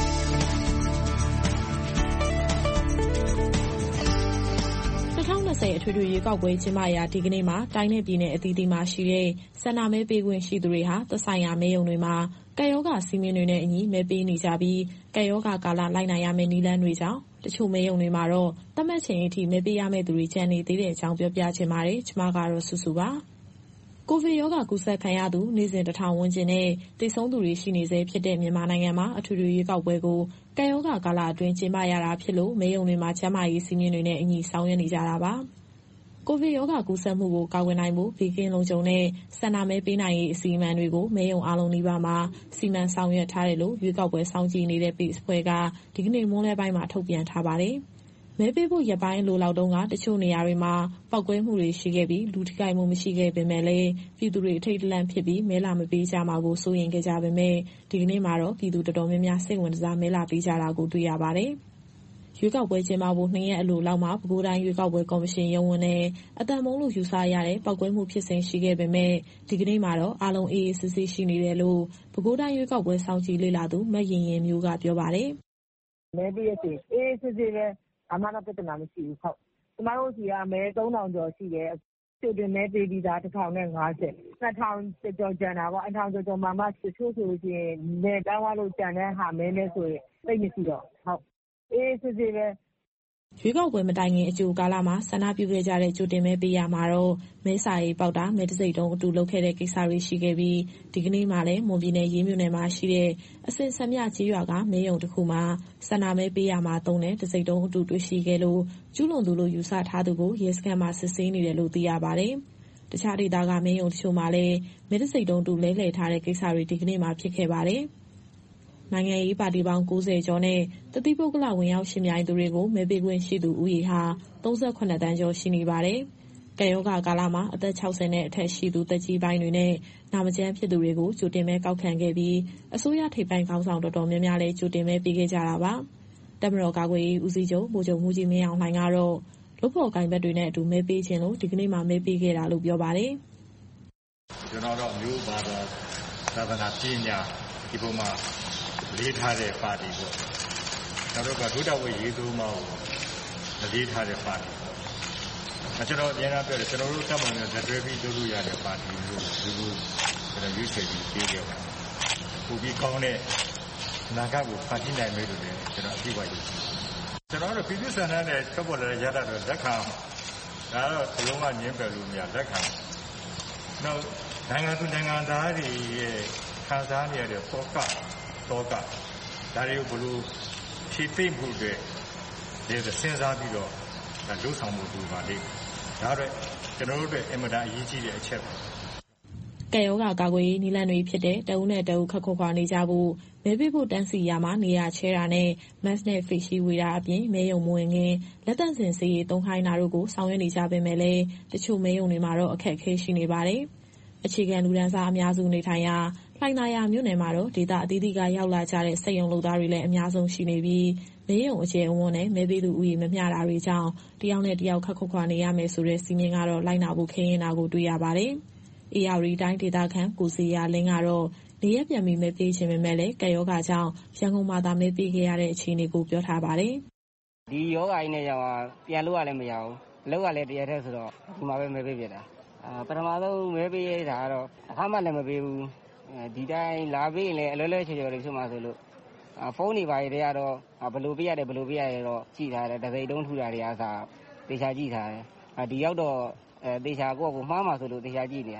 2020အထွေထွေရွေးကောက်ပွဲကျင်းပရာဒီကနေ့မှာတိုင်းနယ်ပြည်နယ်အသီးသီးမှာရှိတဲ့ဆန္ဒမဲပေးခွင့်ရှိသူတွေဟာသက်ဆိုင်ရာမဲရုံတွေမှာကပ်ရောဂါစည်းမျဉ်းတွေနဲ့အညီမဲပေးနေကြပြီးကပ်ရောဂါကာလလိုက်နိုင်ရမယ့်နည်းလမ်းတွေကြောင့်တချို့မဲရုံတွေမှာတော့သတ်မှတ်ချိန်အထိမဲပေးရမယ့်သူတွေကျန်နေသေးတဲ့အကြောင်းပြောပြချင်ပါတယ်။ကျွန်မကတော့စုစုပါ။ကိုဗစ်ရောဂါကူးစက်ခံရသူနေ့စဉ်1000ဝန်းကျင်နဲ့သေဆုံးသူတွေရှိနေဆဲဖြစ်တဲ့မြန်မာနိုင်ငံမှာအထွေထွေရွေးကောက်ပွဲကိုကပ်ရောဂါကာလအတွင်းကျင်းပရတာဖြစ်လို့မဲရုံတွေမှာကျန်းမာရေးစည်းမျဉ်းတွေနဲ့အညီဆောင်ရွက်နေကြတာပါ။ကိုဗစ်ရောဂါကူးစက်မှုကိုကာကွယ်နိုင်ဖို့ဘေးကင်းလုံခြုံတဲ့ဆန္ဒမဲပေးနိုင်ရေးအစီအမံတွေကိုမဲရုံအားလုံးနီးပါးမှာစီမံဆောင်ရွက်ထားတယ်လို့ရွေးကောက်ပွဲစောင့်ကြည့်နေတဲ့ PACE အဖွဲ့ကဒီကနေ့မွန်းလွဲပိုင်းမှာထုတ်ပြန်ထားပါတယ်။မဲပေးဖို့ရက်ပိုင်းလိုလောက်တုန်းကတချို့နေရာတွေမှာပောက်ကွဲမှုတွေရှိခဲ့ပြီးလူထိခိုက်မှုမရှိခဲ့ပေမဲ့လည်းပြည်သူတွေအထိတ်တလန့်ဖြစ်ပြီးမဲလာမပေးကြမှာကိုစိုးရိမ်ခဲ့ကြပေမဲ့ဒီကနေ့မှာတော့ပြည်သူတော်တော်များများစိတ်ဝင်စားမဲလာပေးကြတာကိုတွေ့ရပါတယ်။ရွေးကောက်ပွဲကျင်းပဖို့2 ရက်အလိုလောက်မှာပဲခူးတိုင်းရွေးကောက်ပွဲကော်မရှင်ရုံးဝန်နဲ့အတန်မုံလို့ယူဆရတဲ့ပောက်ကွဲမှုဖြစ်စဉ်ရှိခဲ့ပေမဲ့ဒီကနေ့မှာတော့အားလုံးအေးအေးဆေးဆေးရှိနေတယ်လို့ပဲခူးတိုင်းရွေးကောက်ပွဲစောင့်ကြည့်လေ့လာသူမရင်ရင်မျိုးကပြောပါတယ်။မဲပေးရစီအေးဆေးဆေးပဲအမှန်တော့ပြဿနာမရှိဘူးဟုတ်။ကျမတို့စီကမဲ3000ကျော်ရှိတယ်။ကျိုးတင်မဲပေးပြီးသား1050 2000ကျော်ကျန်တာပေါ့1000ကျော်မှတချို့ဆိုလို့ရှိရင်မဲတောင်းသွားလို့ကျန်တဲ့ဟာမဲနဲ့ဆိုရင်သိမရှိတော့ဟုတ်အေးဆေးဆေးပဲရွေးကောက်ပွဲမတိုင်ခင်အကြိုကာလမှာဆန္ဒပြုခဲ့ကြတဲ့ကြိုတင်မဲပေးရမှာတော့မဲစာရေးပေါက်တာမဲတစိမ့်တုံးအတူလုပ်ခဲ့တဲ့ကိစ္စတွေရှိခဲ့ပြီးဒီကနေ့မှလည်းမွန်ပြည်နယ်ရေးမြို့နယ်မှာရှိတဲ့အစင်စံမြကျေးရွာကမဲရုံတစ်ခုမှာဆန္ဒမဲပေးရမှာသုံးတဲ့တစိမ့်တုံးအတူတွေ့ရှိခဲ့လို့ကျူးလွန်သူလို့ယူဆထားသူကိုရဲစခန်းမှာစစ်ဆေးနေတယ်လို့သိရပါတယ်။တခြားဒေသကမဲရုံတချို့မှာလည်းမဲတစိမ့်တုံးတူလဲလှယ်ထားတဲ့ကိစ္စတွေဒီကနေ့မှဖြစ်ခဲ့ပါတယ်။နိုင်ငံရေးပါတီပေါင်း90ကျော်နဲ့တတိပုဂ္ဂလဝင်ရောက်ရှင်ပြိုင်သူတွေကိုမဲပေးခွင့်ရှိသူဦးရေဟာ38တန်းကျော်ရှိနေပါတယ်။ကပ်ရောဂါကာလမှာအသက်60နဲ့အထက်ရှိသူသက်ကြီးပိုင်းတွေနဲ့နာမကျန်းဖြစ်သူတွေကိုကြိုတင်မဲကောက်ခံခဲ့ပြီးအစိုးရထိပ်ပိုင်းခေါင်းဆောင်တော်တော်များများလည်းကြိုတင်မဲပေးခဲ့ကြတာပါ။တပ်မတော်ကာကွယ်ရေးဦးစီးချုပ်ဗိုလ်ချုပ်မှူးကြီးမင်းအောင်လှိုင်ကတော့လုပ်ဖော်ကိုင်ဘက်တွေနဲ့အတူမဲပေးခြင်းလို့ဒီကနေ့မှမဲပေးခဲ့တာလို့ပြောပါတယ်။ကျွန်တော်တို့မျိုးပါတော့သာသနာပညာဒီပုံမှာလေးထားတဲ့ပါတီပေါ့။နောက်တော့ကဒုတော်ဝေရေးသူမကိုလေးထားတဲ့ပါတီပေါ့။ကျွန်တော်အများအားပြောတယ်ကျွန်တော်တို့တပ်မတော်နဲ့တွဲပြီးလုပ်လို့ရတဲ့ပါတီလို့ဒီလိုကျွန်တော်ရွေးချယ်ပြီးပေးခဲ့ပါတယ်။ပိုပြီးကောင်းတဲ့နာဂတ်ကိုဖန်တီးနိုင်မယ်လို့လည်းကျွန်တော်အပြည့်အဝယုံကြည်ပါတယ်။ကျွန်တော်တို့ပြည်သူ့ဆန္ဒနဲ့ထွက်ပေါ်လာတဲ့ရလဒ်တွေလက်ခံဒါတော့ဘလုံးဝညှင်းပယ်လို့မရလက်ခံ။နောက်နိုင်ငံသူနိုင်ငံသားတွေရဲ့ခံစားနေရတဲ့ပေါ့ကတော့ကဒါတွေကိုဘလို့ဖြည့်သိမ့်ဖို့အတွက်ဒီစဉ်းစားပြီးတော့လုပ်ဆောင်မှုတူပါလိမ့်ဒါတော့ကျွန်တော်တို့အတွက်အင်မတန်အရေးကြီးတဲ့အချက်ပါကပ်ရောဂါကာကွယ်ရေးနည်းလမ်းတွေဖြစ်တဲ့တအုပ်နဲ့တအုပ်ခက်ခွာနေကြဖို့မဲပေးဖို့တန်းစီရမှာနေရာချဲတာနဲ့ mask နဲ့ face shield ဝေတာအပြင်မဲရုံမဝင်ခင်လက်သန့်စင်ဆေးရည်သုံးခိုင်းတာတို့ကိုဆောင်ရွက်နေကြပေမဲ့လည်းတချို့မဲရုံတွေမှာတော့အခက်အခဲရှိနေပါတယ်အခြေခံလူဒန်းစားအများစုနေထိုင်ရာလှိုင်သာယာမြို့နယ်မှာတော့ဒေသအသီးသီးကရောက်လာကြတဲ့စက်ရုံလုပ်သားတွေလည်းအများဆုံးရှိနေပြီးမဲရုံအကျယ်အဝန်းနဲ့မဲပေးသူဥယျာဉ်မမျှတာတွေကြောင့်တယောက်နဲ့တယောက်ခက်ခွာနေရမယ်ဆိုတဲ့စီမင်းကတော့လိုက်နာဖို့ခင်းရင်တာကိုတွေ့ရပါတယ်။အေရရီတိုင်းဒေသခံကိုစီယာလင်းကတော့နေရပြန်ပြီးမဲပေးခြင်းပဲမဲ့လည်းကရောဂါကြောင့်ရန်ကုန်မှာသာမဲပေးခဲ့ရတဲ့အခြေအနေကိုပြောထားပါတယ်။ဒီယောဂါကြီးနဲ့ကြောင့်ပြန်လို့ရလည်းမရဘူး။အလုပ်ကလည်းတရက်တည်းဆိုတော့ဒီမှာပဲမဲပေးပြတာ။ပထမဆုံးမဲပေးရတာကတော့အခါမှလည်းမပေးဘူး။ဒီတိုင်းလာပေးရင်လည်းအလွယ်လွယ်ချေချေလေးဖြစ်မှာဆိုလို့ဖုန်းတွေပါရတဲ့ကတော့ဘယ်လိုပေးရတယ်ဘယ်လိုပေးရရတော့ကြည့်ထားတယ်တစိမ့်တုံးထူတာတွေအားစားတေချာကြည့်ထားတယ်။ဒီရောက်တော့တေချာကိုမှားမှာဆိုလို့တေချာကြည့်နေတာ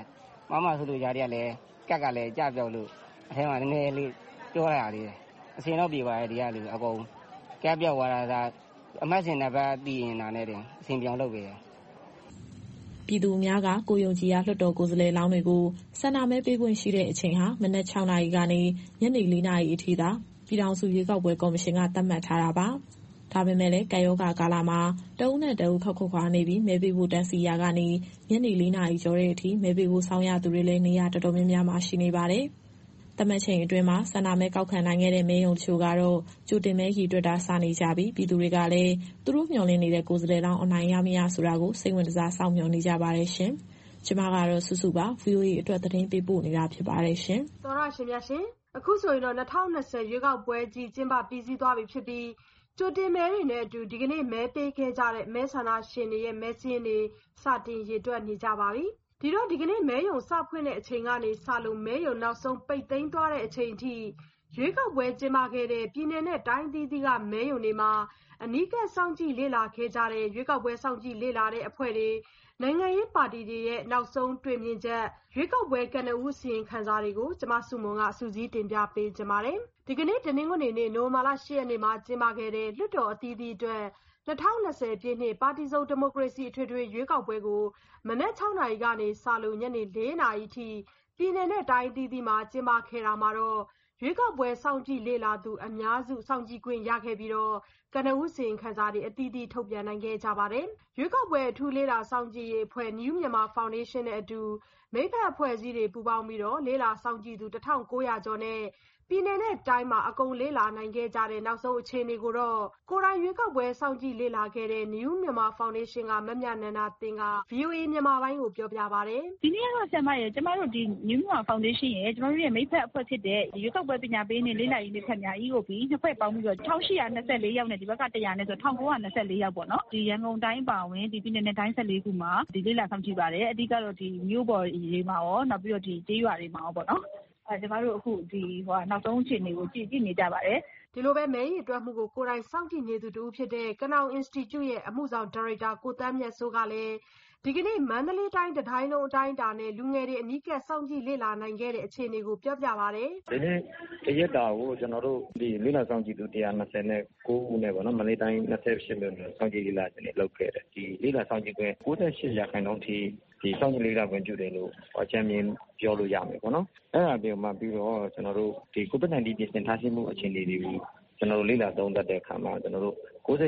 မဆိုလို့ຢာတွေကလည်းကက်ကလည်းကြပြောက်လို့အထဲမှာနည်းနည်းလေးပြောရသေးတယ်အစင်တော့ပြေပါတယ်ဒီကလူအကုန်ကက်ပြောက်သွားတာအမတ်စင်နံပါတ်သိရင်နာနဲ့တင်အစင်ပြောင်းလုပ်ပေးတယ်ပြည်သူအများကကိုယုံကြည်ရာလွှတ်တော်ကိုယ်စားလှယ်လောင်းတွေကိုဆန္ဒမဲပေးခွင့်ရှိတဲ့အချိန်ဟာမနက်6 နာရီကနေညနေ4 နာရီအထိသာပြည်ထောင်စုရွေးကောက်ပွဲကော်မရှင်ကသတ်မှတ်ထားတာပါ။ဒါပေမဲ့လည်းကပ်ရောဂါကာလမှာတဦးနဲ့တဦးခက်ခွာနေပြီးမဲပေးဖို့တန်းစီရာကနေညနေ4 နာရီကျော်တဲ့အထိမဲပေးဖို့ဆောင်ရသူတွေလည်းနေရာတော်တော်များများမှာရှိနေပါတယ်။သတ်မှတ်ချိန်အတွင်းမှာဆန္ဒမဲကောက်ခံနိုင်ခဲ့တဲ့မဲရုံတချို့ကတော့ကြိုတင်မဲရည်တွက်တာစနေကြပြီးပြည်သူတွေကလည်းသူတို့မျှော်လင့်နေတဲ့ကိုယ်စားလှယ်လောင်းအနိုင်ရမရဆိုတာကိုစိတ်ဝင်စားစောင့်မျှော်နေကြပါတယ်ရှင်။ကျွန်မကတော့စုစုပါ VOA အတွက်သတင်းပေးပို့နေတာဖြစ်ပါတယ်ရှင်။သောရရှင်များရှင်အခုဆိုရင်တော့2020ရွေးကောက်ပွဲကြီးကျင်းပပြီးစီးသွားပြီဖြစ်ပြီးကြိုတင်မဲတွေနဲ့အတူဒီကနေ့မဲပေးခဲ့ကြတဲ့မဲဆန္ဒရှင်တွေရဲ့မဲစာရင်းတွေစတင်ရေတွက်နေကြပါပြီ။ဒီတော့ဒီကနေ့မဲရုံစဖွင့်တဲ့အချိန်ကနေစလို့မဲရုံနောက်ဆုံးပိတ်သိမ်းသွားတဲ့အချိန်ထိရွေးကောက်ပွဲကျင်းပခဲ့တဲ့ပြည်내နဲ့တိုင်းသီးသီးကမဲရုံတွေမှာအနီးကပ်စောင့်ကြည့်လေ့လာခဲ့ကြတဲ့ရွေးကောက်ပွဲစောင့်ကြည့်လေ့လာတဲ့အဖွဲ့တွေနိုင်ငံရေးပါတီတွေရဲ့နောက်ဆုံးတွေ့မြင်ချက်ရွေးကောက်ပွဲကနဦးစီရင်ခံစာတွေကိုကျမစုမွန်ကစူးစီးတင်ပြပေးကြပါမယ်။ဒီကနေ့တနင်္ဂနွေနေ့နိုဝင်ဘာလ10 ရက်နေ့မှာကျင်းပခဲ့တဲ့လွှတ်တော်အသီးသီးအတွက်2020ပြည့်နှစ်ပါတီစုံဒီမိုကရေစီအထွေထွေရွေးကောက်ပွဲကိုမနက်6 နာရီကနေစလို့ညနေ4 နာရီထိပြည်내နဲ့တိုင်းအသီးသီးမှာကျင်းပခဲ့တာမှာတော့ရွေးကောက်ပွဲစောင့်ကြည့်လေ့လာသူအများစုစောင့်ကြည့်ခွင့်ရခဲ့ပြီးတော့ကနဦးစီရင်ခံစာတွေအသီးသီးထုတ်ပြန်နိုင်ခဲ့ကြပါတယ်။ရွေးကောက်ပွဲအထူးလေ့လာစောင့်ကြည့်ရေးအဖွဲ့ New Myanmar Foundation နဲ့အတူမိဖက်အဖွဲ့အစည်းတွေပူးပေါင်းပြီးတော့လေ့လာစောင့်ကြည့်သူ1900ကျော်နဲ့ပြည်내နဲ့တိုင်းမှာအကုန်လေ့လာနိုင်ခဲ့ကြတဲ့နောက်ဆုံးအခြေအနေကိုတော့ကိုယ်တိုင်ရွေးကောက်ပွဲစောင့်ကြည့်လေ့လာခဲ့တဲ့ New Myanmar Foundation ကမမြနန္ဒာသင်က VOA မြန်မာပိုင်းကိုပြောပြပါတယ်။ဒီနေ့ကတော့ဆရာမရေကျမတို့ဒီ New Myanmar Foundation ရဲ့ကျမတို့ရဲ့မိဖက်အဖွဲ့ဖြစ်တဲ့ရွေးကောက်ပွဲပညာပေးနေလေ့လာရေးမိဖက်များ EOB နှစ်ဖွဲ့ပေါင်းပြီးတော့1824ယောက်နဲ့ဒီဘက်က100နဲ့ဆို1924ယောက်ပေါ့နော်။ဒီရန်ကုန်တိုင်းပါဝင်ဒီပြည်내နဲ့တိုင်း14ခုမှာဒီလေ့လာစောင့်ကြည့်ပါတယ်။အဓိကတော့ဒီမြို့ပေါ်ရေးမှာရောနောက်ပြီးတော့ဒီကျေးရွာတွေမှာရောပေါ့နော်။ကျမတို့အခုဒီနောက်ဆုံးအခြေအနေကိုကြည့်နေကြပါတယ်ဒီလိုပဲမဲရည်တွက်မှုကိုကိုယ်တိုင်စောင့်ကြည့်နေသူတူဖြစ်တဲ့ကနောင် Institute ရဲ့အမှုဆောင်ဒါရိုက်တာကိုတန်းမြတ်စိုးကလည်းဒီကနေ့မန္တလေးတိုင်းတိုင်းလုံးအတိုင်းအတာနဲ့လူငယ်တွေအနီးကပ်စောင့်ကြည့်လေ့လာနိုင်ခဲ့တဲ့အခြေအနေကိုပြောပြပါတယ်ဒီနေ့တရက်တာကိုကျွန်တော်တို့ဒီလေ့လာစောင့်ကြည့်သူ129ဦးနဲ့ပေါ့နော်မန္တလေးတိုင်း28မြို့နယ်စောင့်ကြည့်လေ့လာခြင်းတွေလုပ်ခဲ့တယ်ဒီလေ့လာစောင့်ကြည့်ခွင့်98%ထိဒီစောင့်ကြည့်လေ့လာခွင့်ပြုတယ်လို့အကြံဉာဏ်ပြောလို့ရမယ်ပေါ့နော်အဲ့ဒါပြီးမှပြီးတော့ကျွန်တော်တို့ဒီ COVID-19 ပြင်ဆင်ထားရှိမှုအခြေအနေတွေကိုကျွန်တော်တို့လေ့လာသုံးသပ်တဲ့အခါမှာကျွန်တော်တို့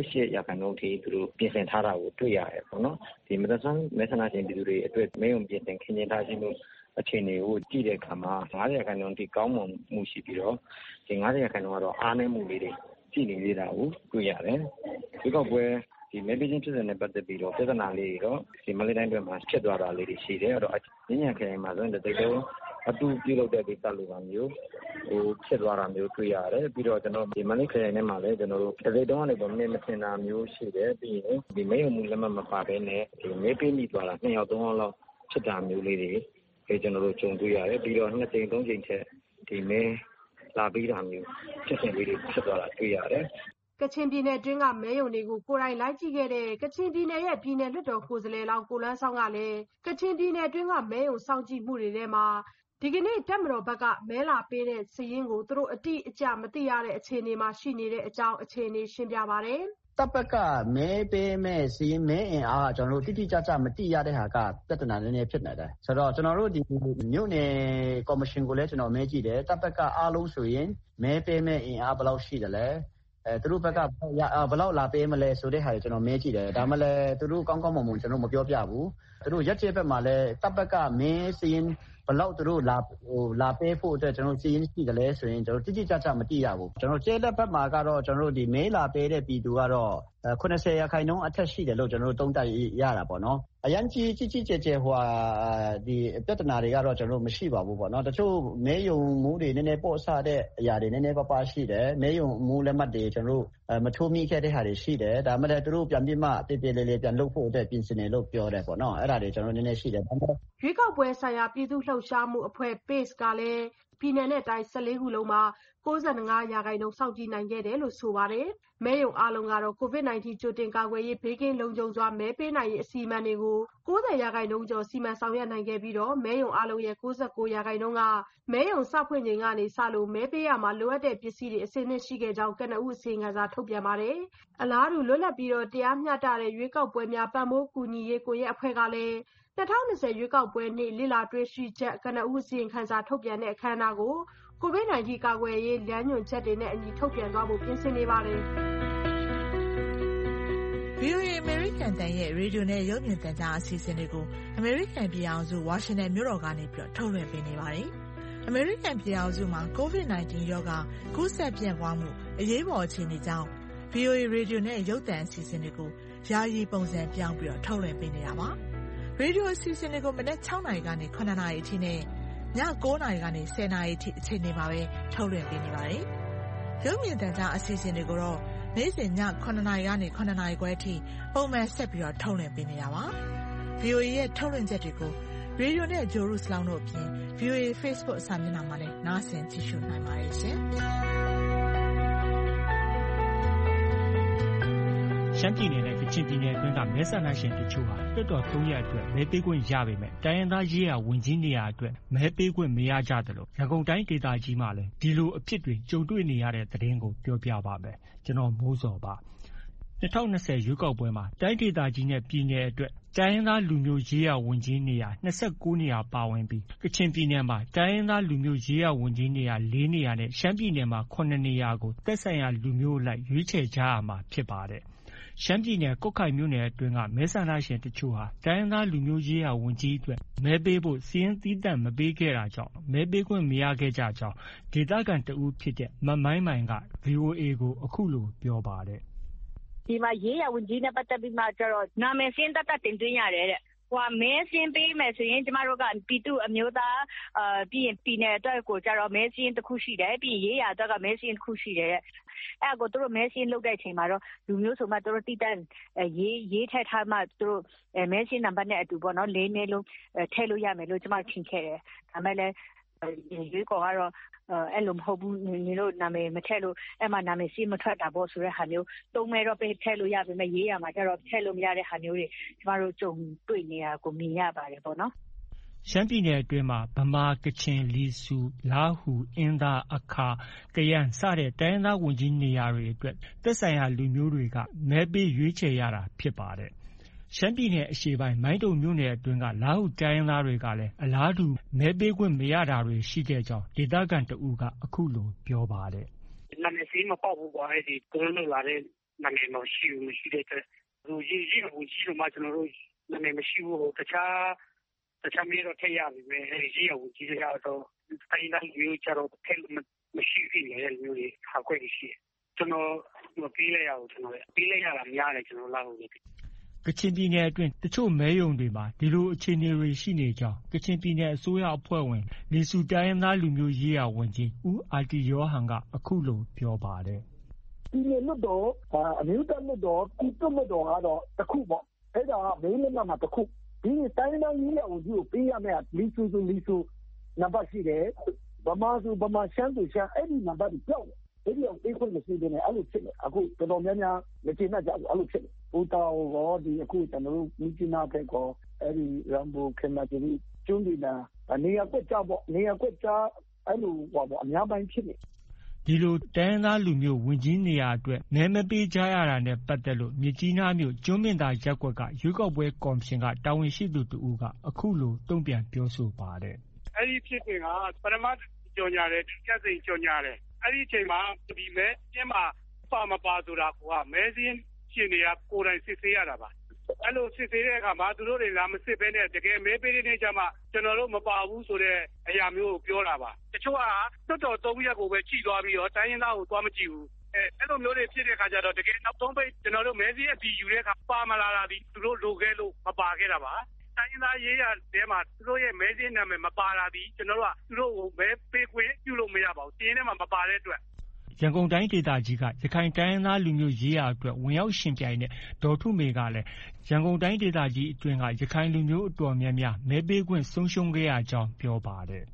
98%ထိသူတို့ပြင်ဆင်ထားတာကိုတွေ့ရတယ်ပေါ့နော်ဒီမသက်ဆိုင်မဲဆန္ဒရှင်ပြည်သူတွေအတွက်မဲရုံပြင်ဆင်ခင်းကျင်းထားရှိမှုအခြေအနေကိုကြည့်တဲ့အခါမှာ90%ထိကောင်းမွန်မှုရှိပြီးတော့ဒီ90%ကတော့အားနည်းမှုလေးတွေကြည့်နေသေးတာကိုတွေ့ရတယ်ဒီကောက်ပွဲဒီမဲပေးခြင်းဖြစ်စဉ်နဲ့ပတ်သက်ပြီးတော့ပြဿနာလေးတွေတော့ဒီမလေးတိုင်းတွေမှာဖြစ်သွားတာလေးတွေရှိတယ်အဲ့တော့ညဉ့်ခရိုင်မှာဆိုရင်တကယ်တော့အတူပြုလုပ်တဲ့ကိစ္စလိုပါမျိုးဖြစ်သွားတာမျိုးတွေ့ရတယ်ပြီးတော့ကျွန်တော်ဒီမလေးခရိုင်ထဲမှာလည်းကျွန်တော်တို့တစ်စိတ်တုံးကနေပေါ့မင်းမထင်တာမျိုးရှိတယ်ပြီးရင်ဒီမဲရုံမှုလက်မှတ်မပါဘဲနဲ့ဒီမဲပေးမိသွားတာ2ယောက်3ယောက်လောက်ဖြစ်တာမျိုးလေးတွေကျွန်တော်တို့ကြုံတွေ့ရတယ်ပြီးတော့2ချိန်3ချိန်ချက်ဒီမဲလာပြီးတာမျိုးဖြစ်စဉ်လေးတွေဖြစ်သွားတာတွေ့ရတယ်ကချင်ပြည်နယ်တွင်းကမဲရုံတွေကိုကိုယ်တိုင်လိုက်ကြည့်ခဲ့တဲ့ကချင်ပြည်နယ်ရဲ့ပြည်နယ်လွှတ်တော်ကိုယ်စားလှယ်လောင်းကိုလန်းဆောင်ကလည်းကချင်ပြည်နယ်တွင်းကမဲရုံစောင့်ကြည့်မှုတွေထဲမှာဒီကနေ့တပ်မတော်ဘက်ကမဲလာပေးတဲ့စာရင်းကိုသူတို့အတိအကျမသိရတဲ့အခြေအနေမှာရှိနေတဲ့အကြောင်းအခြေအနေရှင်းပြပါတယ်တပ်ဘက်ကမဲပေးမဲ့စီးမဲအင်အားကျွန်တော်တို့တိတိကျကျမသိရတဲ့ဟာကပြဿနာနည်းနည်းဖြစ်နေတယ်ဆိုတော့ကျွန်တော်တို့ဒီမြို့နယ်ကော်မရှင်ကိုလည်းကျွန်တော်မဲကြည့်တယ်တပ်ဘက်ကအားလုံးဆိုရင်မဲပေးမဲ့အင်အားဘယ်လောက်ရှိတယ်လဲသူတို့ဘက်ကဘယ်လောက်လာပေးမလဲဆိုတဲ့ဟာကိုကျွန်တော်မဲကြည့်တယ်ဒါမှလည်းသူတို့ကောင်းကောင်းမွန်မွန်ကျွန်တော်မပြောပြဘူးသူတို့ရက်ကျဲဘက်မှာလည်းတပ်ဘက်ကမဲစီးဘယ်လောက်သူတို့လာပေးဖို့အတွက်ကျွန်တော်စီးရင်ရှိတယ်လဲဆိုရင်ကျွန်တော်တိတိကျကျမသိရဘူးကျွန်တော်ကျဲလက်ဘက်မှာကတော့ကျွန်တော်တို့ဒီမဲလာပေးတဲ့ပြည်သူကတော့90%အထက်ရှိတယ်လို့ကျွန်တော်တို့တုံးတက်ရတာပေါ့နော်အရန်ကြီးကျယ်ဒီပြဿနာတွေကတော့ကျွန်တော်မရှိပါဘူးပေါ့နော်တချို့မဲယုံမှုတွေနည်းနည်းပေါ့ဆတဲ့အရာတွေနည်းနည်းပါရှိတယ်မဲယုံမှုလက်မှတ်တွေကျွန်တော်မထိုးမိခဲ့တဲ့ဟာတွေရှိတယ်ဒါမှလည်းသူတို့ပြန်ပြီးမှတေးသေးလေးပြန်လုပ်ဖို့အတွက်ပြင်ဆင်နေလို့ပြောတယ်ပေါ့နော်အဲ့ဒါတွေကျွန်တော်နည်းနည်းရှိတယ်ရွေးကောက်ပွဲဆိုင်ရာပြည်သူ့လှုပ်ရှားမှုအဖွဲ့ PACE ကလည်းပြည်နယ်နဲ့တိုင်း14ခုလုံးမှာ95%စောင့်ကြည့်နိုင်ခဲ့တယ်လို့ဆိုပါတယ်။မဲရုံအားလုံးကတော့ COVID-19 ကြိုတင်ကာကွယ်ရေးဘေးကင်းလုံခြုံစွာမဲပေးနိုင်ရေးအစီအမံတွေကို90%ကျော်စီမံဆောင်ရွက်နိုင်ခဲ့ပြီးတော့မဲရုံအားလုံးရဲ့69%ကမဲရုံစဖွင့်ချိန်ကနေစလို့မဲပေးရမှာလိုအပ်တဲ့ပစ္စည်းတွေအဆင်သင့်ရှိခဲ့ကြောင်းကနဦးအစီရင်ခံစာထုတ်ပြန်ပါတယ်။အလားတူလွတ်လပ်ပြီးတော့တရားမျှတတဲ့ရွေးကောက်ပွဲများပံ့ပိုးကူညီရေးကိုရဲ့အဖွဲ့ကလည်း2020ရွေးကောက်ပွဲနေ့လေ့လာတွေ့ရှိချက်ကနဦးအစီရင်ခံစာထုတ်ပြန်တဲ့အခမ်းအနားကို COVID-19 ကာကွယ်ရေးလမ်းညွှန်ချက်တွေနဲ့အညီထုတ်ပြန်သွားဖို့ပြင်ဆင်နေပါတယ်။ VOA အမေရိကန်တန်ရဲ့ရေဒီယိုနဲ့ရုပ်မြင်သံကြားအစီအစဉ်တွေကိုအမေရိကန်ပြည်အောင်စုဝါရှင်တန်မြို့တော်ကနေပြီးထုတ်လွှင့်ပေးနေပါတယ်။အမေရိကန်ပြည်အောင်စုမှာ COVID-19 ရောဂါကူးစက်ပြန့်ပွားမှုအရေးပေါ်အခြေအနေကြောင့် VOA ရေဒီယိုနဲ့ရုပ်သံအစီအစဉ်တွေကိုယာယီပုံစံပြောင်းပြီးထုတ်လွှင့်ပေးနေတာပါ။ရေဒီယိုအစီအစဉ်တွေကိုမနက်6နာရီကနေ9နာရီအထိနဲ့ည9နာရီကနေ10နာရီအထိအချိန်တွေမှာပဲထုတ်လွှင့်ပေးနေပါတယ်။ရုပ်မြင်သံကြားအစီအစဉ်တွေကိုတော့နေ့စဉ်ည9နာရီကနေ9နာရီခွဲအထိပုံမှန်ဆက်ပြီးထုတ်လွှင့်ပေးနေတာပါ။ VOA ရဲ့ထုတ်လွှင့်ချက်တွေကိုရေဒီယိုနဲ့ဂျိုရုစလောင်းတို့အပြင် VOA Facebook စာမျက်နှာမှာလည်းနားဆင်ကြည့်ရှုနိုင်ပါတယ်ရှင်။ရှမ်းပြည်နယ်နဲ့ကချင်ပြည်နယ်အတွင်းကမဲဆန္ဒရှင်တချို့ဟာလွှတ်တော်3 ရက်အတွက်မဲပေးခွင့်ရပေမဲ့တိုင်းရင်းသားရေးရာဝန်ကြီးနေရာအတွက်မဲပေးခွင့်မရကြသလိုရန်ကုန်တိုင်းဒေသကြီးမှာလည်းဒီလိုအဖြစ်တွေကြုံတွေ့နေရတဲ့သတင်းကိုပြောပြပါမယ်။ကျွန်တော်မိုးစောပါ။2020ရွေးကောက်ပွဲမှာတိုင်းဒေသကြီးနဲ့ပြည်နယ်အတွက်တိုင်းရင်းသားလူမျိုးရေးရာဝန်ကြီးနေရာ29နေရာပါဝင်ပြီးကချင်ပြည်နယ်မှာတိုင်းရင်းသားလူမျိုးရေးရာဝန်ကြီးနေရာ4နေရာနဲ့ရှမ်းပြည်နယ်မှာ9နေရာကိုသက်ဆိုင်ရာလူမျိုးအလိုက်ရွေးချယ်ကြရမှာဖြစ်ပါတယ်။ရှမ်းပြည်နယ်ကွတ်ခိုင်မြို့နယ်အတွင်းကမဲဆန္ဒရှင်တချို့ဟာတိုင်းရင်းသားလူမျိုးရေးရာဝန်ကြီးအတွက်မဲပေးဖို့စီရင်သီးသန့်မပေးခဲ့တာကြောင့်မဲပေးခွင့်မရခဲ့ကြကြောင်းဒေသခံတဦးဖြစ်တဲ့မမိုင်းမိုင်က VOA ကိုအခုလိုပြောပါတယ်။ဒီမှာရေးရာဝန်ကြီးနဲ့ပတ်သက်ပြီးမှကျတော့နာမည်စင်းတက်တင်သွင်းရတယ်တဲ့။မဲစင်းပေးမယ်ဆိုရင်ကျမတို့ကပြည်သူအမျိုးသားပြီးရင်ပြည်နယ်အတွက်ကိုကျတော့မဲစင်းတစ်ခုရှိတယ်ပြီးရင်ရေးရာအတွက်ကမဲစင်းတစ်ခုရှိတယ်တဲ့။အဲ့ကိုသူတို့မဲစင်းလုပ်တဲ့အချိန်မှာတော့လူမျိုးဆိုမှသူတို့တိတန်းရေးထည့်ထားမှသူတို့မဲစင်းနံပါတ်နဲ့အတူပေါ့နော်4နှစ်လုံးထည့်လို့ရမယ်လို့ကျမထင်ခဲ့တယ်။ဒါမဲ့လည်းရွေးကော်ကတော့အဲ့လိုမဟုတ်ဘူးညီတို့နာမည်မထည့်လို့အဲ့မှာနာမည်စီးမထွက်တာပေါ့ဆိုတဲ့ဟာမျိုးသုံးမဲတော့ထည့်လို့ရပေမဲ့ရေးရမှာကျတော့ထည့်လို့မရတဲ့ဟာမျိုးတွေကျမတို့ကြုံတွေ့နေတာကိုမြင်ရပါတယ်ပေါ့နော်ရှမ်းပြည်နယ်အတွင်းမှာဗမာကချင်လီဆူလားဟူအင်းသားအခါကယန်းစတဲ့တိုင်းရင်းသားဝန်ကြီးနေရာတွေအတွက်သက်ဆိုင်ရာလူမျိုးတွေကမဲပေးရွေးချယ်ရတာဖြစ်ပါတယ်ရှမ်းပြည်နယ်အရှေ့ပိုင်းမိုင်းတုံမြို့နယ်အတွင်းကလားဟူတိုင်းရင်းသားတွေကလည်းအလားတူမဲပေးခွင့်မရတာတွေရှိခဲ့ကြောင်းဒေသခံတဦးကအခုလိုပြောပါတယ်နာမည်စီးမပေါက်ဘူးကွာအဲ့ဒီကုန်းလောက်လာတဲ့နာမည်မရှိတဲ့အတွက်သူရေးဝန်ကြီးတို့မှကျွန်တော်တို့နာမည်မရှိဘူးတခြားမျိုးတော့ထည့်ရပြီပဲအဲ့ဒီရေးဝန်ကြီးတွေကတော့တိုင်းတိုင်းမျိုးကျတော့ထည့်မရှိဖြစ်နေတဲ့မျိုးတွေဟာခွင့်ရှိတယ်ကျွန်တော်မပေးလိုက်ရဘူးကျွန်တော်ပေးလိုက်ရတာများတယ်ကျွန်တော်လာလို့ကချင်ပြည်နယ်အတွင်းတချို့မဲရုံတွေမှာဒီလိုအခြေအနေတွေရှိနေကြောင်းကချင်ပြည်နယ်အစိုးရအဖွဲ့ဝင်လီဆူတိုင်းရင်းသားလူမျိုးရေးရာဝန်ကြီးဦးအာတီယောဟန်ကအခုလိုပြောပါတယ်။ဒီလိုလို့တော့အမျိုးသားလို့တော့ပြည်သူ့လို့တော့ကတော့တစ်ခုပေါ့အဲ့ဒါကမင်းလည်းမှာတစ်ခုဒီတိုင်းတိုင်းရေးရာဝန်ကြီးကိုပေးရမယ့်လီဆူနံပါတ်ရှိတယ်ဗမာရှမ်းအဲ့ဒီနံပါတ်ကိုပြောက်အဲ့ဒီအောင်ပေးခွင့်မရှိသေးနဲ့အဲ့လိုဖြစ်နေအခုတော်တော်များများမကျေနပ်ကြဘူးအဲ့လိုဖြစ်နေဦးတောင်ရောဒီအခုကျွန်တော်တို့မြစ်ကြီးနားဘက်ကောအဲ့ဒီရမ်ဘူခင်မာကြီးကျွန်းဒီနာနေရာကွက်ကြပေါ့နေရာကွက်ကြအဲ့လိုပေါ့အများပိုင်းဖြစ်နေဒီလိုတိုင်းသားလူမျိုးဝင်ကြီးနေရာအတွက်မဲမပေးကြရတာနဲ့ပတ်သက်လို့မြစ်ကြီးနားမြို့ကျွန်းမင်သာရပ်ကွက်ကရွေးကောက်ပွဲကော်မရှင်ကတာဝန်ရှိသူတဦးကအခုလိုတုံ့ပြန်ပြောဆိုပါတယ်အဲ့ဒီဖြစ်စဉ်ကပထမကြော်ညာတယ်ကျက်စိန်ကြော်ညာတယ်အဲ့ဒီအချိန်မှာဒီမဲကျင်းမှာပါမပါဆိုတာကမဲစင်းရှင်တွေကကိုယ်တိုင်စစ်ဆေးရတာပါအဲ့လိုစစ်ဆေးတဲ့အခါမှာသူတို့တွေလာမစစ်ဘဲနဲ့တကယ်မဲပေးတဲ့နေ့ကျမှကျွန်တော်တို့မပါဘူးဆိုတဲ့အရာမျိုးကိုပြောတာပါတချို့ကတွတ်တော်3ရက်ကိုပဲကြည်သွားပြီးတော့တိုင်းရင်းသားကိုသွားမကြည့်ဘူးအဲ့လိုမျိုးတွေဖြစ်တဲ့အခါကျတော့တကယ်နောက်ဆုံးပိတ်ကျွန်တော်တို့မဲစင်းအတီယူတဲ့အခါပါမလာတာဒီသူတို့လိုခဲ့လို့မပါခဲ့တာပါတိုင်းရင်းသားရေးရတဲ့မှာသူတို့ရဲ့မဲစင်းနာမည်မပါတာဒီကျွန်တော်တို့ကသူတို့ကိုမဲပေးခွင့်ပြုလို့မရပါဘူးတင်းထဲမှာမပါတဲ့အတွက်ရန်ကုန်တိုင်းဒေသကြီးကရခိုင်တိုင်းရင်းသားလူမျိုးရေးရာအတွက်ဝင်ရောက်ရှင်ပြိုင်တဲ့ဒေါ်ထုမေကလည်းရန်ကုန်တိုင်းဒေသကြီးအတွင်းကရခိုင်လူမျိုးအတော်များများမဲပေးခွင့်ဆုံးရှုံးခဲ့ရကြောင်းပြောပါတယ်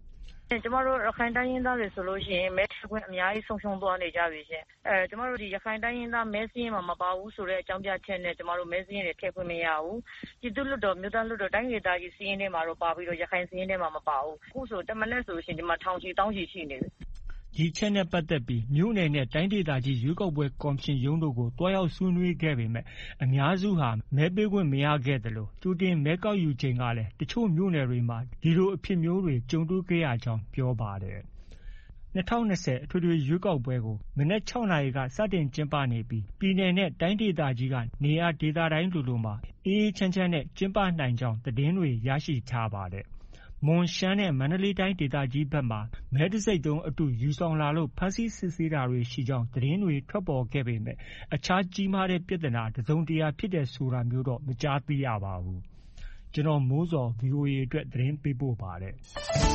ကျမတို့ရခိုင်တိုင်းရင်းသားတွေဆိုလို့ရှိရင်မဲထည့်ခွင့်အများကြီးဆုံးရှုံးသွားနေကြပြီရှင်ကျမတို့ဒီရခိုင်တိုင်းရင်းသားမဲစည်းရင်မှာမပါဘူးဆိုတဲ့အကြောင်းပြချက်နဲ့ကျမတို့မဲစည်းရင်တွေထည့်ခွင့်မရဘူးပြည်သူ့လွှတ်တော်မြို့သားလွှတ်တော်တိုင်းဒေသကြီးစည်းရင်ထဲမှာတော့ပါပြီးတော့ရခိုင်စည်းရင်ထဲမှာမပါဘူးအခုဆိုတမနဲ့ဆိုရှင်ဒီမှာထောင်ချီတောင်းချီရှိနေပြီဒီချက်နဲ့ပတ်သက်ပြီးမြို့နယ်နဲ့တိုင်းဒေသကြီးရွေးကောက်ပွဲကော်မရှင်ရုံးတို့ကိုတွားရောက်ဆွေးနွေးခဲ့ပေမဲ့အများစုဟာမဲပေးခွင့်မရခဲ့သလိုကြိုတင်မဲကောက်ယူချိန်ကလည်းတချို့မြို့နယ်တွေမှာဒီလိုအဖြစ်မျိုးတွေကြုံတွေ့ခဲ့ရကြောင်းပြောပါတယ်။2020အထွေထွေရွေးကောက်ပွဲကိုမနက်6 နာရီကစတင်ကျင်းပနေပြီးပြည်နယ်နဲ့တိုင်းဒေသကြီးကနေရာဒေသတိုင်းလိုမှာအေးအေးချမ်းချမ်းနဲ့ကျင်းပနိုင်ကြောင်းသတင်းတွေရရှိထားပါတယ်။မွန်ရှမ်းနဲ့မန္တလေးတိုင်းဒေသကြီးဘက်မှာမဲတံဆိပ်တုံးအတုယူဆောင်လာလို့ဖမ်းဆီးစစ်ဆေးတာတွေရှိကြောင်းသတင်းတွေထွက်ပေါ်ခဲ့ပေမဲ့အခြားကြီးမားတဲ့ပြဿနာတစ်စုံတရာဖြစ်တယ်ဆိုတာမျိုးတော့မကြားသိရပါဘူး။ကျွန်တော်မိုးစော VOA အတွက်သတင်းပေးပို့ပါတယ်။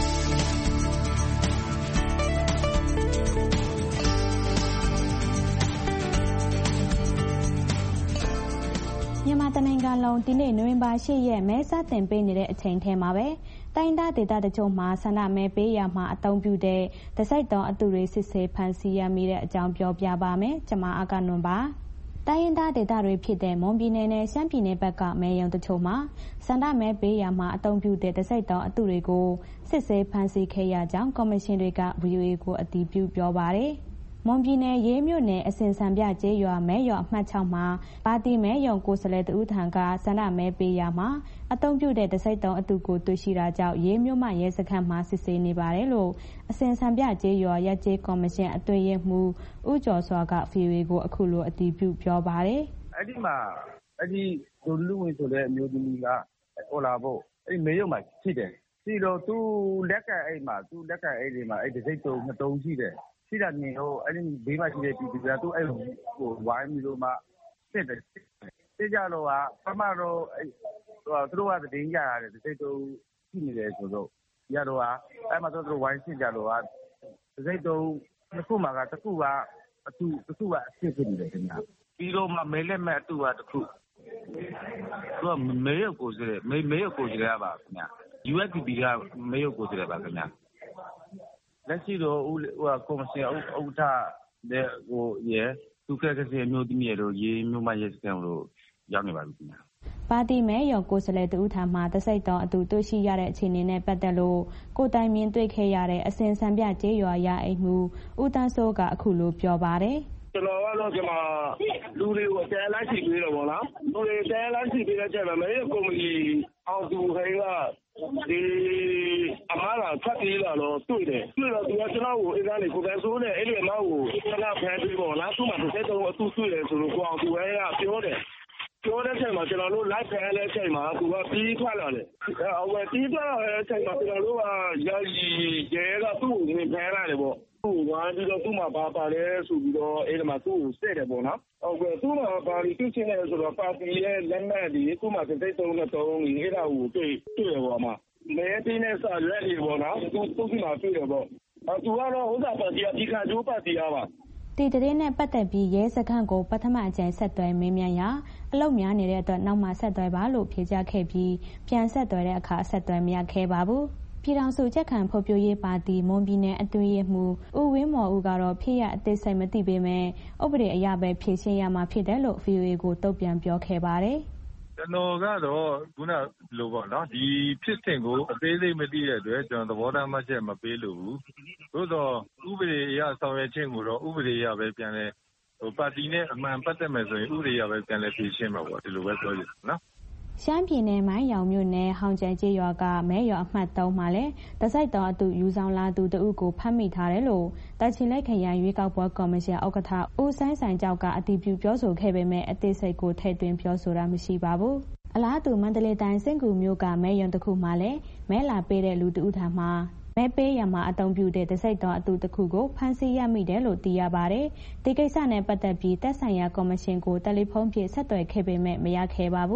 မြန်မာနိုင်ငံလုံးဒီနေ့နိုဝင်ဘာ 8 ရက်မဲစတင်ပေးနေတဲ့အချိန်ထဲမှာပဲတိုင်းဒေသတချို့မှာဆန္ဒမဲပေးရမှာအသုံးပြုတဲ့တစိုက်တော်အတူတွေစစ်ဆေးဖန်ဆီးရမိတဲ့အကြောင်းပြောပြပါမယ်။ကျွန်မအကနွန်ပါ။တိုင်းရင်းသားဒေသတွေဖြစ်တဲ့မွန်ပြည်နယ်နဲ့ရှမ်းပြည်နယ်ဘက်ကမဲရုံတချို့မှာဆန္ဒမဲပေးရမှာအသုံးပြုတဲ့တစိုက်တော်အတူတွေကိုစစ်ဆေးဖန်ဆီးခဲ့ရကြောင်းကော်မရှင်တွေက VOA ကိုအတည်ပြုပြောပါတယ်။မွန်ပြည်နယ်ရေးမြို့နယ်အစင်စံပြကျေးရွာမဲရွာအမှတ် 6 မှာပါတီမဲရုံကိုယ်စားလှယ်တဦးထံကဆန္ဒမဲပေးရမှာအသုံးပြုတဲ့တစိုက်တော်အတူကိုတွေ့ရှိတာကြောင့်ရေးမြို့မှရဲစခန်းမှာစစ်ဆေးနေပါတယ်လို့အစင်စံပြကျေးရွာရပ်ကျေးကော်မရှင်အတွင်းရေးမှူးဦးကျော်စွာက VOA ကိုအခုလိုအတည်ပြုပြောပါတယ်။အဲ့ဒီမှာအဲ့ဒီလူဝင်ဆိုတဲ့အမျိုးသမီးကဟိုလာဖို့အဲ့မဲရုံမှာရှိတယ်။ပြီးတော့သူလက်ကအဲ့မှာသူလက်ကအဲ့ဒီမှာအဲ့တစိုက်တော်2 တုံးရှိတယ်။ရှိတာနေတော့အဲ့ဒီဘေးမှာရှိတဲ့ပြည်သူကသူအဲ့ဟိုဝိုင်းပြီးတော့မှစစ်တယ်စစ်ကြတော့ကပထမတော့အဲ့သူတို့ကတင်ကြရတယ်တစိတ်တော့ရှိနေတယ်ဆိုတော့ရတော့အဲ့မှာသူတို့ဝိုင်းစစ်ကြတော့တစိတ်တော့တစ်ခုမှာကတစ်ခုကအတူတစ်ခုကအစစ်ဖြစ်နေတယ်ခင်ဗျာပြီးတော့မှမဲလက်မဲ့အတူကတစ်ခုသူကမဲရုပ်ကိုစစ်တယ်မဲရုပ်ကိုစစ်ရပါခင်ဗျာ USDP ကမဲရုပ်ကိုစစ်ရပါခင်ဗျာလက်ရှိတော့ကော်မရှင်ဥက္ကဋ္ဌတဲ့ဟိုရဲသူကကစီမျိုးသမီးတို့ရေးမျိုးမရဲစကန်လို့ရောက်နေပါပြီခင်ဗျာပါတီမဲရုံကိုယ်စားလှယ်တဦးထံမှတစိုက်တော်အတူတွေ့ရှိရတဲ့အခြေအနေနဲ့ပတ်သက်လို့ကိုတိုင်မြင်တွေ့ခဲ့ရတဲ့အစင်စံပြကျေးရွာရအိမ်မှုဦးတန်းစိုးကအခုလိုပြောပါတယ်ကျွန်တော်ကတော့ဒီမှာလူတွေကိုအတဲလိုက်ရှိပေးတော့ဗောနော်လူတွေအတဲလိုက်ရှိပေးတဲ့ချက်မှာမဲကုမ္ပဏီအောင်သူခိုင်ကဒီအမားကဖတ်ပြီးလာတော့တွေ့တယ်တွေ့တော့သူကကျွန်တော်ကိုအင်းသားလေးကိုပဲဆိုးတယ်အဲ့ဒီအမောက်ကိုကျွန်တော်ဖမ်းပြီးပေါ့လားသူ့မှာတစ်ဆက်တော့အတူတွေ့တယ်ဆိုတော့ကိုအောင်သူကပြောတယ်ပြောတဲ့ချိန်မှာကျွန်တော်တို့လိုက်ဖမ်းတဲ့ချိန်မှာသူကပြီးထွက်လာတယ်အဝယ်ပြီးထွက်လာတဲ့ချိန်မှာကျွန်တော်တို့ကယာယီရဲကသူ့ကိုဝင်ဖမ်းလာတယ်ပေါ့သူ့ဝိုင်းပြီးတော့သူ့မှာပါလဲဆိုပြီးတော့အဲ့ဒီမှာသူ့ကိုစစ်တယ်ပေါ့နော်ဟုတ်ကဲ့သူ့မှာပါလီသူ့ချင်းနေဆိုတော့ပါတီရဲ့လက်မှတ်ဒီသူ့မှာတစ်စိတ်တုံးနဲ့တုံးကြီးအဲ့ဒါကိုတွေ့ရပါမှာမဲတင်းနဲ့စာရွက်တွေပေါ့နော်သူ့မှာတွေ့ရပေါ့သူကတော့ဥစ္စာပါတီအဓိကကျိုးပါတီရပါဒီတရင်နဲ့ပတ်သက်ပြီးရဲစခန်းကိုပထမအကြိမ်ဆက်သွယ်မေးမြန်းရာအလုပ်များနေတဲ့အတွက်နောက်မှဆက်သွယ်ပါလို့ဖြေကြားခဲ့ပြီးပြန်ဆက်သွယ်တဲ့အခါဆက်သွယ်မရခဲ့ပါဘူးပြည်ထောင်စုကြက်ခံဖွံ့ဖြိုးရေးပါတီမွန်ပြည်နယ်အတွင်းရေးမှူးဦးဝင်းမော်ဦးကတော့ဖြစ်ရအသေးစိတ်မသိပေမဲ့ဥပဒေအရပဲဖြေရှင်းရမှာဖြစ်တယ်လို့ VOA ကိုတုံ့ပြန်ပြောခဲ့ပါတယ်ကျွန်တော်ကတော့ခုနလိုပေါ့နော်ဒီဖြစ်စဉ်ကိုအသေးစိတ်မသိတဲ့အတွက်ကျွန်တော်သဘောထားမှတ်ချက်မပေးလို့ဘူးသို့တော့ဥပဒေအရဆောင်ရွက်ခြင်းကိုတော့ဥပဒေအရပဲပြန်လဲပါတီနဲ့အမှန်ပတ်သက်မယ်ဆိုရင်ဥပဒေအရပဲပြန်လဲဖြေရှင်းမှာပေါ့ဒီလိုပဲပြောရအောင်နော်ရှမ်းပြည်နယ်မိုင်းရောင်မြို့နယ်ဟောင်ကျဲကျေးရွာကမဲရွာအမှတ် 3 မှာလည်းတစိုက်တော်အတူယူဆောင်လာသူတဦးကိုဖမ်းမိထားတယ်လို့တာချီလိတ်ခရိုင်ရွေးကောက်ပွဲကော်မရှင်ဥက္ကဋ္ဌဦးဆိုင်းဆိုင်ကျောက်ကအတည်ပြုပြောဆိုခဲ့ပေမဲ့အသေးစိတ်ကိုထည့်သွင်းပြောဆိုတာမရှိပါဘူးအလားတူမန္တလေးတိုင်းစင်ကူမြို့ကမဲရုံတစ်ခုမှာလည်းမဲလာပေးတဲ့လူတဦးထံမှမဲပေးရမှာအသုံးပြုတဲ့တစိုက်တော်အတူတစ်ခုကိုဖမ်းဆီးရမိတယ်လို့သိရပါတယ်ဒီကိစ္စနဲ့ပတ်သက်ပြီးသက်ဆိုင်ရာကော်မရှင်ကိုတယ်လီဖုန်းဖြင့်ဆက်သွယ်ခဲ့ပေမဲ့မရခဲ့ပါဘူး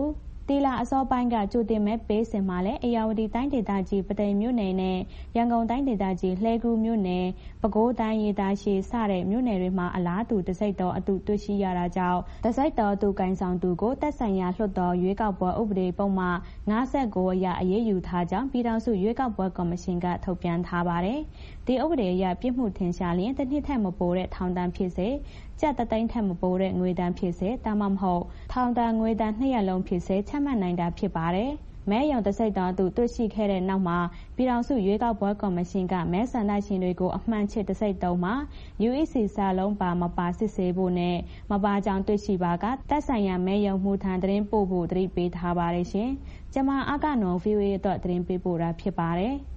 တီလာအစောပိုင်းကကြိုတင်မဲ့ပေးစင်မှာလည်းဧရာဝတီတိုင်းဒေသကြီးပသိမ်မြို့နယ်နဲ့ရန်ကုန်တိုင်းဒေသကြီးလှည်းကူးမြို့နယ်ပဲခူးတိုင်းရေတာရှည်စတဲ့မြို့နယ်တွေမှာအလားတူတစိုက်တော်အတူတွေ့ရှိရတာကြောင့်တစိုက်တော်အတူကင်ဆောင်သူကိုသက်ဆိုင်ရာလွှတ်တော်ရွေးကောက်ပွဲဥပဒေပုံမှန်59အရအရေးယူထားကြောင်းပြည်ထောင်စုရွေးကောက်ပွဲကော်မရှင်ကထုတ်ပြန်ထားပါတယ်။ဒီဥပဒေအရပြစ်မှုထင်ရှားလျင်တစ်နှစ်ထက်မပိုတဲ့ထောင်ဒဏ်ဖြစ်စေကျပ်3သိန်းထက်မပိုတဲ့ငွေဒဏ်ဖြစ်စေဒါမှမဟုတ်ထောင်ဒဏ်ငွေဒဏ်2 ရက်လုံးဖြစ်စေချမှတ်နိုင်တာဖြစ်ပါတယ်။မဲရုံတစိုက်တော်သူတွေ့ရှိခဲ့တဲ့နောက်မှာပြည်ထောင်စုရွေးကောက်ပွဲကော်မရှင်ကမဲဆန္ဒရှင်တွေကိုအမှန်ချစ်တစိုက်တော်မှာ UEC စာလုံးပါမပါစစ်ဆေးဖို့နဲ့မပါကြောင်တွေ့ရှိပါကသက်ဆိုင်ရာမဲရုံမှုထံသတင်းပို့ဖို့သတိပေးထားပါတယ်ရှင်။ကျွန်မအကနုံ VOA အတွက်သတင်းပေးပို့တာဖြစ်ပါတယ်။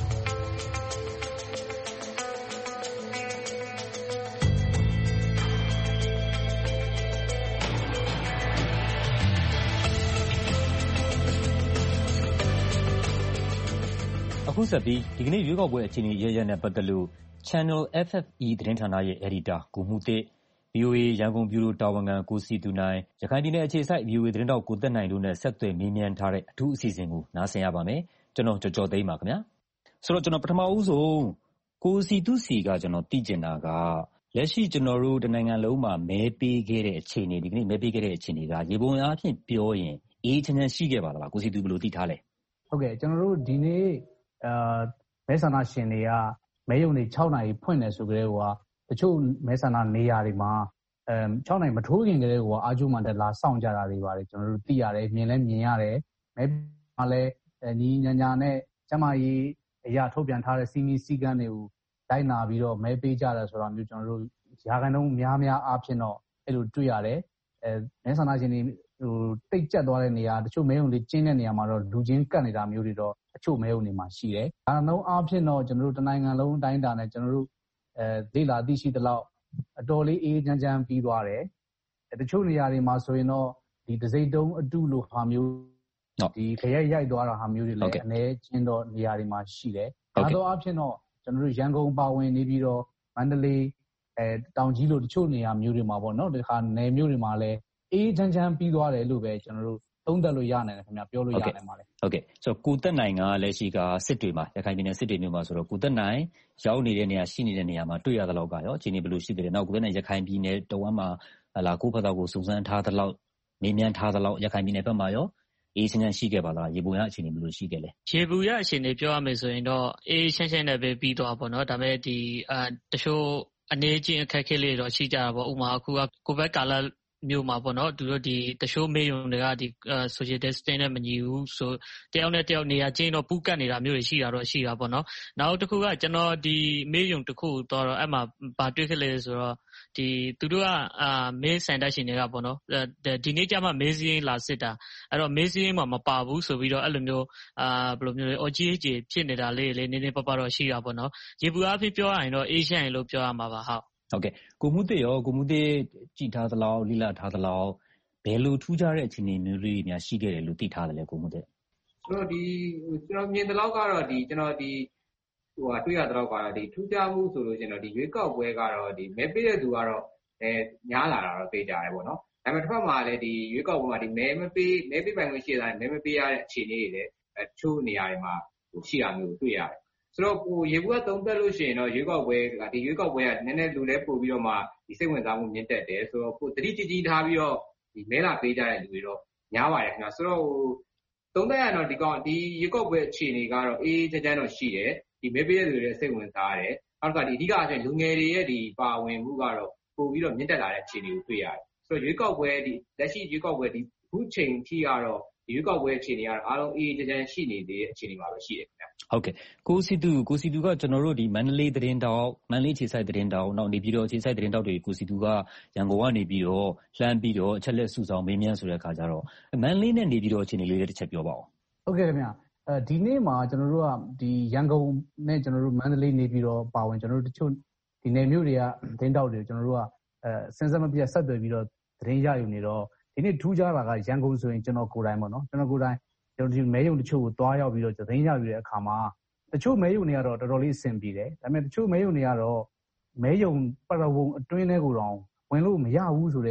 အခုဆက်ပြီးဒီကနေ့ရွေးကောက်ပွဲအခြေအနေရနဲ့ပတ်သက်လို့ Channel FFE သတင်းဌာနရဲ့အယ်ဒီတာကိုမှုသစ် VOA ရန်ကုန်ဗျူရိုတာဝန်ခံကိုစီသူနိုင်ရခိုင်ပြည်နယ်အခြေစိုက် VOA သတင်းတောက်ကိုသက်နိုင်တို့နဲ့ဆက်သွယ်မေးမြန်းထားတဲ့အထူးအစီအစဉ်ကိုနားဆင်ရပါမယ်ကျွန်တော်ကြော်သိမ်းပါခင်ဗျာဆိုတော့ကျွန်တော်ပထမဦးဆုံးကိုစီသူစီကကျွန်တော်သိကျင်တာကလက်ရှိကျွန်တော်တို့တနိုင်ငံလုံးမှာမဲပေးခဲ့တဲ့အခြေအနေဒီကနေ့မဲပေးခဲ့တဲ့အခြေအနေကရေပုံအားဖြင့်ပြောရင်အေးချမ်းချမ်းရှိခဲ့ပါလားကိုစီသူဘယ်လိုသိထားလဲဟုတ်ကဲ့ကျွန်တော်တို့ဒီနေ့မဲဆန္ဒရှင်တွေကမဲရုံတွေ6နာရီဖွင့်တယ်ဆိုကြတဲ့ဟိုကတချို့မဲဆန္ဒနေရာတွေမှာ6နာရီမထိုးခင်ကလေးကအာဂျူမန်တက်လာစောင့်ကြတာတွေပါတယ်ကျွန်တော်တို့သိရတယ်မြင်လဲမြင်ရတယ်မဲမှာလဲညီညာနဲ့ကျမကြီးအရာထုတ်ပြန်ထားတဲ့စီမီစီကန်းတွေကိုလိုက်နာပြီးတော့မဲပေးကြတယ်ဆိုတာမျိုးကျွန်တော်တို့ရာခိုင်နှုန်းများအားဖြင့်တော့အဲ့လိုတွေ့ရတယ်မဲဆန္ဒရှင်တွေဟိုတိတ်ကျက်သွားတဲ့နေရာတချို့မဲရုံတွေကျင်းတဲ့နေရာမှာတော့လူချင်းကတ်နေတာမျိုးတွေတော့အချို့မဲရုံတွေမှာရှိတယ်။ဒါနှုန်းအားဖြင့်တော့ကျွန်တော်တို့တနိုင်ငံလုံးအတိုင်းအတာနဲ့ကျွန်တော်တို့လေ့လာသိရှိသလောက်အတော်လေးအေးချမ်းပြီးသွားတယ်။တချို့နေရာတွေမှာဆိုရင်တော့ဒီတစိမ့်တုံးအတုလိုဟာမျိုးဒီခရက်ရိုက်သွားတာဟာမျိုးတွေလည်းအနေချင်းတော့နေရာတွေမှာရှိတယ်။ဒါတော့အားဖြင့်တော့ကျွန်တော်တို့ရန်ကုန်ပါဝင်နေပြီးတော့မန္တလေးတောင်ကြီးလိုတချို့နေရာမျိုးတွေမှာပေါ့နော်ဒီခါနယ်မျိုးတွေမှာလည်းအေးချမ်းပြီးသွားတယ်လို့ပဲကျွန်တော်တို့သုံးသပ်လို့ရနိုင်တယ်ခင်ဗျပြောလို့ရနိုင်ပါတယ်ဟုတ်ကဲ့ဆိုတော့ကိုသက်နိုင်ကလက်ရှိကစစ်တွေမှာရခိုင်ပြည်နယ်စစ်တွေမြို့မှာဆိုတော့ကိုသက်နိုင်ရောက်နေတဲ့နေရာရှိနေတဲ့နေရာမှာတွေ့ရသလောက်ကရောအခြေအနေဘယ်လိုရှိသေးလဲနောက်ကိုသက်နိုင်ရခိုင်ပြည်နယ်တဝမ်းမှာလာကိုဖက်သားကိုစုံစမ်းထားသလောက်မေးမြန်းထားသလောက်ရခိုင်ပြည်နယ်ဘက်မှာရောအေးချမ်းရှိခဲ့ပါလားရေပုံရအခြေအနေဘယ်လိုရှိခဲ့လဲရေပုံရအခြေအနေပြောရမယ်ဆိုရင်တော့အေးချမ်းနဲ့ပဲပြီးသွားပါတော့ဒါပေမဲ့ဒီတချို့အနေချင်းအခက်အခဲလေးတော့ရှိကြတာပေါ့ဥပမာအခုကကိုဗစ်ကာလမျိုးမှာပေါ့နော်သူတို့ဒီတချို့မေးရုံတွေကဒီ social distancing နဲ့မညီဘူးဆိုတယောက်နဲ့တယောက်နေရာချင်းတော့ပူးကတ်နေတာမျိုးတွေရှိတာတော့ရှိတာပေါ့နော်နောက်တစ်ခုကကျွန်တော်ဒီမေးရုံတစ်ခုတော့အဲ့မှာဗာတွေ့ခဲ့လေဆိုတော့ဒီသူတို့ကမေးစန်တက်ရှင်တွေကပေါ့နော်ဒီနေ့ကျမှမေးစင်းလာစစ်တာအဲ့တော့မေးစင်းမှာမပါဘူးဆိုပြီးတော့အဲ့လိုမျိုးဘယ်လိုမျိုးလဲ OGG ဖြစ်နေတာလေးနည်းနည်းပပတော့ရှိတာပေါ့နော်ရေပူအားဖြင့်ပြောရရင်တော့ Asian လို့ပြောရမှာပါဟုတ်ကဲ့ကိုမှုသေးရောကိုမှုသေးကြည်ထားသလောက်လိလာထားသလောက်ဘယ်လိုထူးခြားတဲ့အခြေအနေမျိုးလေးများရှိခဲ့တယ်လို့သိထားတယ်လေကိုမှုသေးဆိုတော့ဒီကျွန်တော်မြင်သလောက်ကတော့ဒီကျွန်တော်ဒီတွေ့ရသလောက်ကတော့ဒီထူးခြားမှုဆိုလို့ရှိရင်တော့ဒီရွေးကောက်ပွဲကတော့ဒီမဲပေးတဲ့သူကတော့ညားလာတာတော့သိကြတယ်ပေါ့နော်ဒါပေမဲ့တစ်ဖက်မှာလည်းဒီရွေးကောက်ပွဲမှာဒီမဲပေးပိုင်ခွင့်ရှိတာမဲမပေးရတဲ့အခြေအနေတွေလည်းတချို့နေရာတွေမှာရှိတာမျိုးတွေ့ရတယ်ဆိုတော့ရေဘူးကသုံးသက်လို့ရှိရင်တော့ရွေးကောက်ပွဲကဒီရွေးကောက်ပွဲကနည်းနည်းလူလဲပို့ပြီးတော့မှဒီစိတ်ဝင်စားမှုမြင့်တက်တယ်ဆိုတော့ကိုတတိကြီးထားပြီးတော့ဒီမဲလာပေးကြတဲ့လူတွေတော့များပါတယ်ခင်ဗျာဆိုတော့သုံးသက်ရတော့ဒီရွေးကောက်ပွဲအခြေအနေကတော့အေးချမ်းတော့ရှိတယ်ဒီမဲပေးတဲ့လူတွေစိတ်ဝင်စားတယ်နောက်ကဒီအဓိကဆိုရင်လူငယ်တွေရဲ့ဒီပါဝင်မှုကတော့ပို့ပြီးတော့မြင့်တက်လာတဲ့အခြေအနေကိုတွေ့ရတယ်ဆိုတော့ရွေးကောက်ပွဲဒီလက်ရှိရွေးကောက်ပွဲဒီအခုချိန်ထိကတော့ဒီရွေးကောက်ပွဲအခြေအနေကတော့အားလုံးအေးချမ်းရှိနေတဲ့အခြေအနေမှာပဲရှိတယ်ခင်ဗျာဟုတ်ကဲ့ကိုစီတူကကျွန်တော်တို့ဒီမန္တလေးသတင်းတောက်မန္တလေးခြေဆိုင်သတင်းတောက်နောက်နေပြည်တော်ခြေဆိုင်သတင်းတောက်တွေကိုစီတူကရန်ကုန်ကနေပြီးတော့လှမ်းပြီးတော့အချက်လက်စုဆောင်မေးမြန်းဆိုတဲ့အခါကျတော့မန္တလေးနဲ့နေပြည်တော်အခြေအနေလေးတစ်ချက်ပြောပါဦးဟုတ်ကဲ့ခင်ဗျာဒီနေ့မှာကျွန်တော်တို့ကဒီရန်ကုန်နဲ့ကျွန်တော်တို့မန္တလေးနေပြည်တော်ပါဝင်ကျွန်တော်တို့တချို့ဒီနယ်မြို့တွေကသတင်းတောက်တွေကျွန်တော်တို့ကစဉ်ဆက်မပြတ်ဆက်သွယ်ပြီးတော့သတင်းရယူနေတော့ဒီနေ့ထူးခြားတာကရန်ကုန်ဆိုရင်ကျွန်တော်ကိုယ်တိုင်ပေါ့နော်ကျွန်တော်ကိုယ်တိုင်ကျွန်တော်ဒီမဲရုံတချို့ကိုတွားရောက်ပြီးတော့သတင်းရယူတဲ့အခါမှာတချို့မဲရုံတွေကတော့တော်တော်လေးအဆင်ပြေတယ်ဒါပေမဲ့တချို့မဲရုံတွေကတော့မဲရုံပရဝုံအတွင်းထဲကိုတော့ဝင်လို့မရဘူးဆိုတော့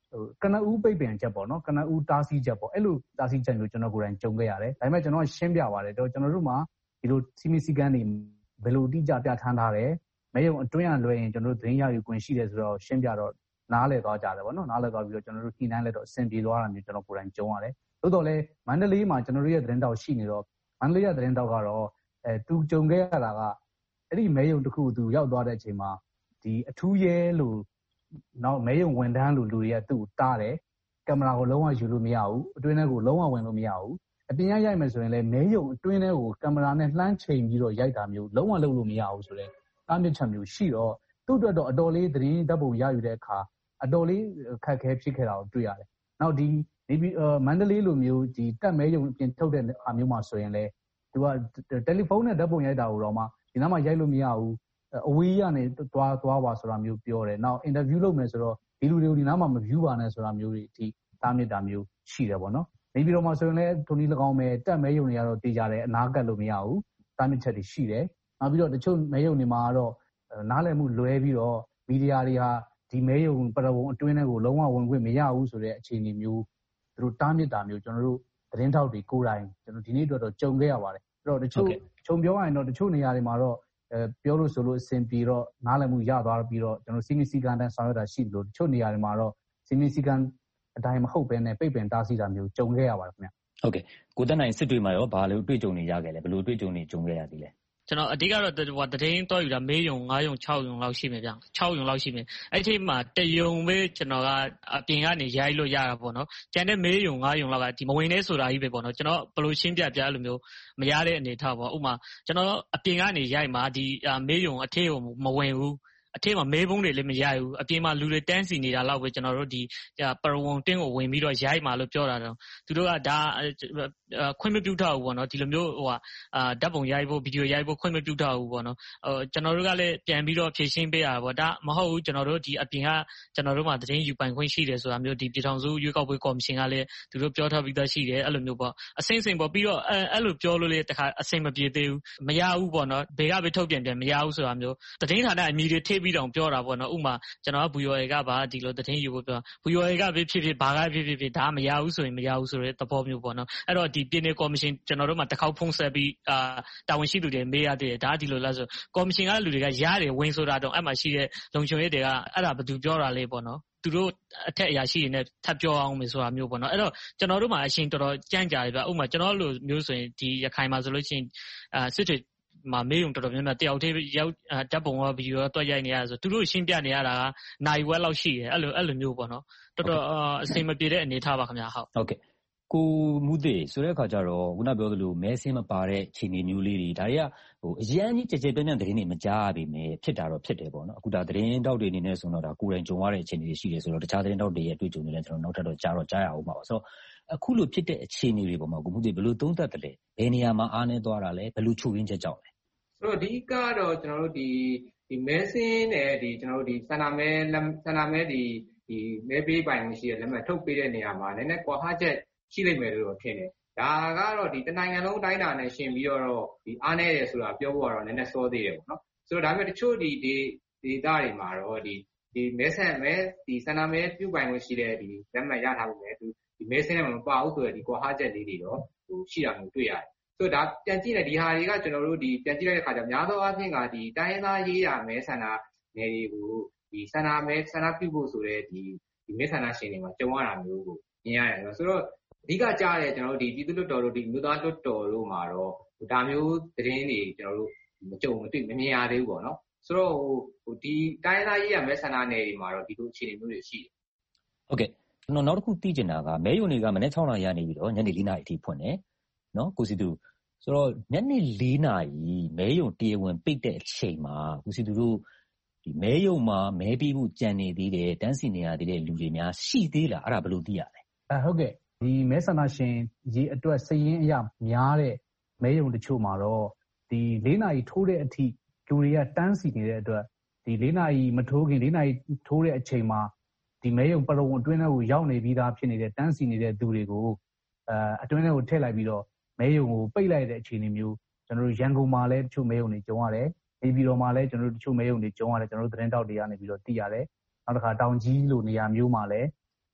ကနဦးပိတ်ပင်ချက်ပေါ့နော်ကနဦးတားဆီးချက်ပေါ့အဲ့လိုတားဆီးချက်မျိုးကျွန်တော်ကိုယ်တိုင်ကြုံခဲ့ရတယ်ဒါပေမဲ့ကျွန်တော်ရှင်းပြပါတယ်ကျွန်တော်တို့မှာဒီလိုစီမီစီကန်တွေဘယ်လိုတိကျပြဋ္ဌာန်းထားတယ်မဲယုံအတွင်းရလွယ်ရင်ကျွန်တော်တို့သတင်းရယူခွင့်ရှိတယ်ဆိုတော့ရှင်းပြတော့နားလည်သွားကြတယ်ပေါ့နော်နားလည်သွားပြီးတော့ကျွန်တော်တို့ညှိနှိုင်းလိုက်တော့အဆင်ပြေသွားတာမျိုးကျွန်တော်ကိုယ်တိုင်ကြုံရတယ်သို့တော်လည်းမန္တလေးမှာကျွန်တော်တို့ရဲ့သတင်းတောက်ရှိနေတော့မန္တလေးရဲ့သတင်းတောက်ကတော့သူကြုံခဲ့ရတာကအဲ့ဒီမဲယုံတစ်ခုသူရောက်သွားတဲ့အချိန်မှာဒီအထူးရဲလို့နောက်မဲယုံဝန်ထမ်းလို့လူတွေကသူ့ကိုတားတယ်ကင်မရာကိုလုံးဝယူလို့မရဘူးအတွင်းထဲကိုလုံးဝဝင်လို့မရဘူးအပြင်ရိုက်မယ်ဆိုရင်လည်းမဲယုံအတွင်းထဲကိုကင်မရာနဲ့လှမ်းချိန်ပြီးတော့ရိုက်တာမျိုးလုံးဝလုပ်လို့မရဘူးဆိုတော့တားမြစ်ချက်မျိုးရှိတော့သူ့အတွက်တော့အတော်လေးသတင်းဓာတ်ပုံရယူတဲ့အခါအတော်လေးခက်ခဲဖြစ်ခဲ့တာကိုတွေ့ရတယ်နောက်ဒီမန္တလေးလိုမျိုးဒီတက်မဲယုံပြင်ထုတ်တဲ့အခါမျိုးမှာဆိုရင်လည်းသူကတယ်လီဖုန်းနဲ့ဓာတ်ပုံရိုက်တာကိုတော့မှဒီနားမှာရိုက်လို့မရဘူးအဝေးကနေသွားပါဆိုတာမျိုးပြောတယ်နောက်အင်တာဗျူးလုပ်မယ်ဆိုတော့ဒီလူတွေကိုဒီနားမှာမဗျူးပါနဲ့ဆိုတာမျိုးတွေအထိတားမြစ်တာမျိုးရှိတယ်ပေါ့နော်နေပြည်တော်မှာဆိုရင်လည်းထိုနည်း၎င်းပဲတက်မဲယုံတွေကတော့တေးကြတယ်အနာကတ်လို့မရဘူးတားမြစ်ချက်တွေရှိတယ်နောက်ပြီးတော့တချို့မဲယုံတွေမှာကတော့နားလည်မှုလွဲပြီးတော့မီဒီယာတွေဟာဒီမဲယုံပရဝုံအတွင်းထဲကိုလုံးဝဝင်ခွင့်မရဘူးဆိုတဲ့အခြေအနေမျိုးသူတို့တားမြစ်တာမျိုးကျွန်တော်တို့သတင်းထောက်တွေကိုယ်တိုင်ကျွန်တော်ဒီနေ့တော့ကြုံခဲ့ရပါတယ်အဲ့တော့တချို့ခြုံပြောရရင်တော့တချို့နေရာတွေမှာတော့ပြောလို့ဆိုလို့အဆင်ပြေတော့နားလည်မှုရသွားပြီးတော့ကျွန်တော်စီမီစီကန်တန်းဆောင်ရွက်တာရှိလို့တချို့နေရာတွေမှာတော့စီမီစီကန်အတိုင်းမဟုတ်ဘဲနဲ့ပိတ်ပင်တားဆီးတာမျိုးကြုံခဲ့ရပါတယ်ခင်ဗျဟုတ်ကဲ့ကိုတက်နိုင်စစ်တွေမှာရောဘာလို့တွေ့ကြုံနေရခဲ့လဲဘယ်လိုတွေ့ကြုံနေကြုံခဲ့ရသေးလဲကျွန်တော်အဓိကတော့သတင်းတော့ယူတာမေးယုံ9ယုံ6ယုံလောက်ရှိမယ်ဗျ6ယုံလောက်ရှိမယ်အဲ့ဒီမှာတယုံပဲကျွန်တော်ကအပြင်ကနေရိုက်လို့ရတာပေါ့နော်ကျန်တဲ့မေးယုံ9ယုံလောက်ကဒီမဝင်နေဆိုတာကြီးပဲပေါ့နော်ကျွန်တော်ဘယ်လိုရှင်းပြပြအဲ့လိုမျိုးမရတဲ့အနေထားပေါ့ဥပမာကျွန်တော်အပြင်ကနေရိုက်မှာဒီမေးယုံအထက်ကိုမဝင်ဘူးအထက်မှာမဲပုံးတွေလည်းမရဘူးအပြင်မှာလူတွေတန်းစီနေတာလောက်ပဲကျွန်တော်တို့ဒီပရဝုံတင်းကိုဝင်ပြီးတော့ရိုက်မှာလို့ပြောတာတော့သူတို့ကဒါခွင့်မပြုထားဘူးပေါ့နော်ဒီလိုမျိုးဓာတ်ပုံရိုက်ဖို့ဗီဒီယိုရိုက်ဖို့ခွင့်မပြုထားဘူးပေါ့နော်ကျွန်တော်တို့ကလည်းပြန်ပြီးတော့ဖြည့်ရှင်းပေးရတာပေါ့ဒါမဟုတ်ဘူးကျွန်တော်တို့ဒီအပြင်ကကျွန်တော်တို့မှာသတင်းယူပိုင်ခွင့်ရှိတယ်ဆိုတာမျိုးဒီပြည်ထောင်စုရွေးကောက်ပွဲကော်မရှင်ကလည်းသူတို့ပြောထားပြီးသားရှိတယ်အဲ့လိုမျိုးပေါ့အစိမ့်စိမ့်ပေါ့ပြီးတော့အဲ့လိုပြောလို့လေတခါအစိမ့်မပြေသေးဘူးမရဘူးပေါ့နော်ဘေးကပဲထုတ်ပြန်မရဘူးဆိုတာမျိုးသတင်းဌာနအမည်တွေထည့်ပြီးတော့ပြောတာပေါ့နော်ဥမာကျွန်တော်ကဘူယော်ကပါဒီလိုသတင်းယူဖို့ပြောဘူယော်ကပဲဖြစ်ဘာကဖြစ်ဒါမရဘူးဆိုရင်မရဘူးဆိုတဲ့သဘောမျိုးပေါ့နော်အဲ့တော့ဒီပြည်နယ်ကော်မရှင်ကျွန်တော်တို့မှတစ်ခေါက်ဖုံးဆက်ပြီးတာဝန်ရှိသူတွေမေးရသေးတယ်ဒါဒီလိုလားဆိုကော်မရှင်ကလူတွေကရတယ်ဝင်ဆိုတာတော့အဲ့မှာရှိတဲ့လုံခြုံရေးတွေကအဲ့ဒါဘယ်သူပြောတာလဲပေါ့နော်သူတို့အထက်အရာရှိတွေနဲ့ထပ်ပြောအောင်မယ်ဆိုတာမျိုးပေါ့နော်အဲ့တော့ကျွန်တော်တို့မှာအရှင်တော်တော်ကြမ်းကြတယ်ဗျဥပမာကျွန်တော်လိုမျိုးဆိုရင်ဒီရခိုင်မှာဆိုလို့ရှိရင်စစ်တွေမှာမေးုံတော်တော်များများတယောက်တည်းရောက်ဓာတ်ပုံရောဗီဒီယိုရောတွက်ရိုက်နေရဆိုသူတို့ရှင်းပြနေရတာကနိုင်ဝက်လောက်ရှိတယ်အဲ့လိုမျိုးပေါ့နော်တော်တော်အစိမ်မပြေတဲ့အနေထားပါခင်ဗျာဟုတ်ကဲ့ကိုမူသေးဆိုတဲ့အခါကျတော့ခုနပြောသလိုမဲဆင်းမပါတဲ့ခြေနေမျိုးလေးတွေဒါတွေကအရန်ကြီးကြဲပြန့်သတင်းတွေမကြားရပေမဲ့ဖြစ်တာတော့ဖြစ်တယ်ပေါ့နော်အခုဒါသတင်းတောက်တွေအနေနဲ့ဆိုတော့ဒါကိုယ်တိုင်ကြုံရတဲ့အခြေအနေတွေရှိတယ်ဆိုတော့တခြားသတင်းတောက်တွေရဲ့တွေ့ကြုံနေလဲကျွန်တော်နောက်ထပ်တော့ကြားရအောင်ပါဆိုတော့အခုလိုဖြစ်တဲ့အခြေအနေတွေပေါ်မှာကိုမူသေးဘယ်လိုသုံးသပ်တယ်လဲဘယ်နေရာမှာအားနည်းသွားတာလဲဘယ်လိုချုပ်ရင်းချက်ကြောင့်လဲဆိုတော့အဓိကတော့ကျွန်တော်တို့ဒီမဲဆင်းနဲ့ဒီကျွန်တော်တို့ဒီဆန္ဒမဲဒီမဲပေးပိုင်မှုရှိတဲ့လက်မှတ်ထုတ်ပေးတဲ့နေရာမှာနည်းနည်းကွာဟချက်ရှိလိမ့်မယ်လို့ထင်တယ်ဒါကတော့ဒီတနိုင်ငံလုံးအတိုင်းအတာနဲ့ရှင်ပြီးတော့ဒီအားနည်းတယ်ဆိုတာပြောဖို့ကတော့နည်းနည်းစောသေးတယ်ပေါ့နော်ဆိုတော့ဒါပေမဲ့တချို့ဒီဒေတာတွေမှာတော့ဒီမဲဆန္ဒမဲပြုပိုင်မှုရှိတဲ့ဒီလက်မှတ်ရထားဖို့ပဲဒီမဲဆင်းနဲ့မပါဘူးဆိုတဲ့ဒီကွာဟချက်လေးတွေတော့ရှိတာမျိုးတွေ့ရတယ်ဆိုတော့ဒါပြန်ကြည့်တယ်ဒီဟာတွေကကျွန်တော်တို့ဒီပြန်ကြည့်လိုက်တဲ့အခါကျများသောအားဖြင့်ကဒီတိုင်းရင်းသားရေးရာမဲဆန္ဒနယ်တွေကိုဒီဆန္ဒပြုဖို့ဆိုတဲ့ဒီမဲဆန္ဒရှင်တွေမှာကြုံရတာမျိုးကိုမြင်ရတယ်ဆိုတော့အဓိကကြားတယ်ကျွန်တော်တို့ဒီပြည်သူ့လွှတ်တော်တို့ဒီမြို့သားလွှတ်တော်တို့မှာတော့ဒါမျိုးသတင်းတွေကျွန်တော်တို့မမြင်ရသေးဘူးပေါ့နော်ဆိုတော့ဒီတိုင်းသားရေးရမဲဆန္ဒနယ်တွေမှာတော့ဒီလိုအခြေအနေမျိုးတွေရှိတယ်ဟုတ်ကဲ့ကျွန်တော်နောက်တစ်ခုသိချင်တာကမဲယုံတွေကမနေ့6နာရီကနေပြီးတော့ညနေ4နာရီအထိဖွင့်တယ်နော်ကိုစီတူဆိုတော့ညနေ4နာရီမဲယုံတရားဝင်ပိတ်တဲ့အချိန်မှာကိုစီတူတို့ဒီမဲယုံမှာမဲပေးဖို့ကြံနေသေးတယ်တန်းစီနေရသေးတဲ့လူတွေများရှိသေးလားအဲ့ဒါဘယ်လိုသိရလဲဟုတ်ကဲ့ဒီမဲဆန္ဒရှင်ရေအတွက်စည်ရင်းအရများတဲ့မဲယုံတချို့မှာတော့ဒီ4နာရီထိုးတဲ့အထိလူတွေကတန်းစီနေတဲ့အတွက်ဒီ4နာရီမထိုးခင်4နာရီထိုးတဲ့အချိန်မှာဒီမဲယုံပရဝုံအတွင်းထဲကိုရောက်နေပြီးသားဖြစ်နေတဲ့တန်းစီနေတဲ့သူတွေကိုအတွင်းထဲကိုထည့်လိုက်ပြီးတော့မဲယုံကိုပိတ်လိုက်တဲ့အခြေအနေမျိုးကျွန်တော်တို့ရန်ကုန်မှာလည်းတချို့မဲယုံတွေကြုံရတယ်နေပြည်တော်မှာလည်းကျွန်တော်တို့တချို့မဲယုံတွေကြုံရတယ်ကျွန်တော်တို့သတင်းတောက်တွေကနေပြီးတော့သိရတယ်နောက်တစ်ခါတောင်ကြီးလိုနေရာမျိုးမှာလည်း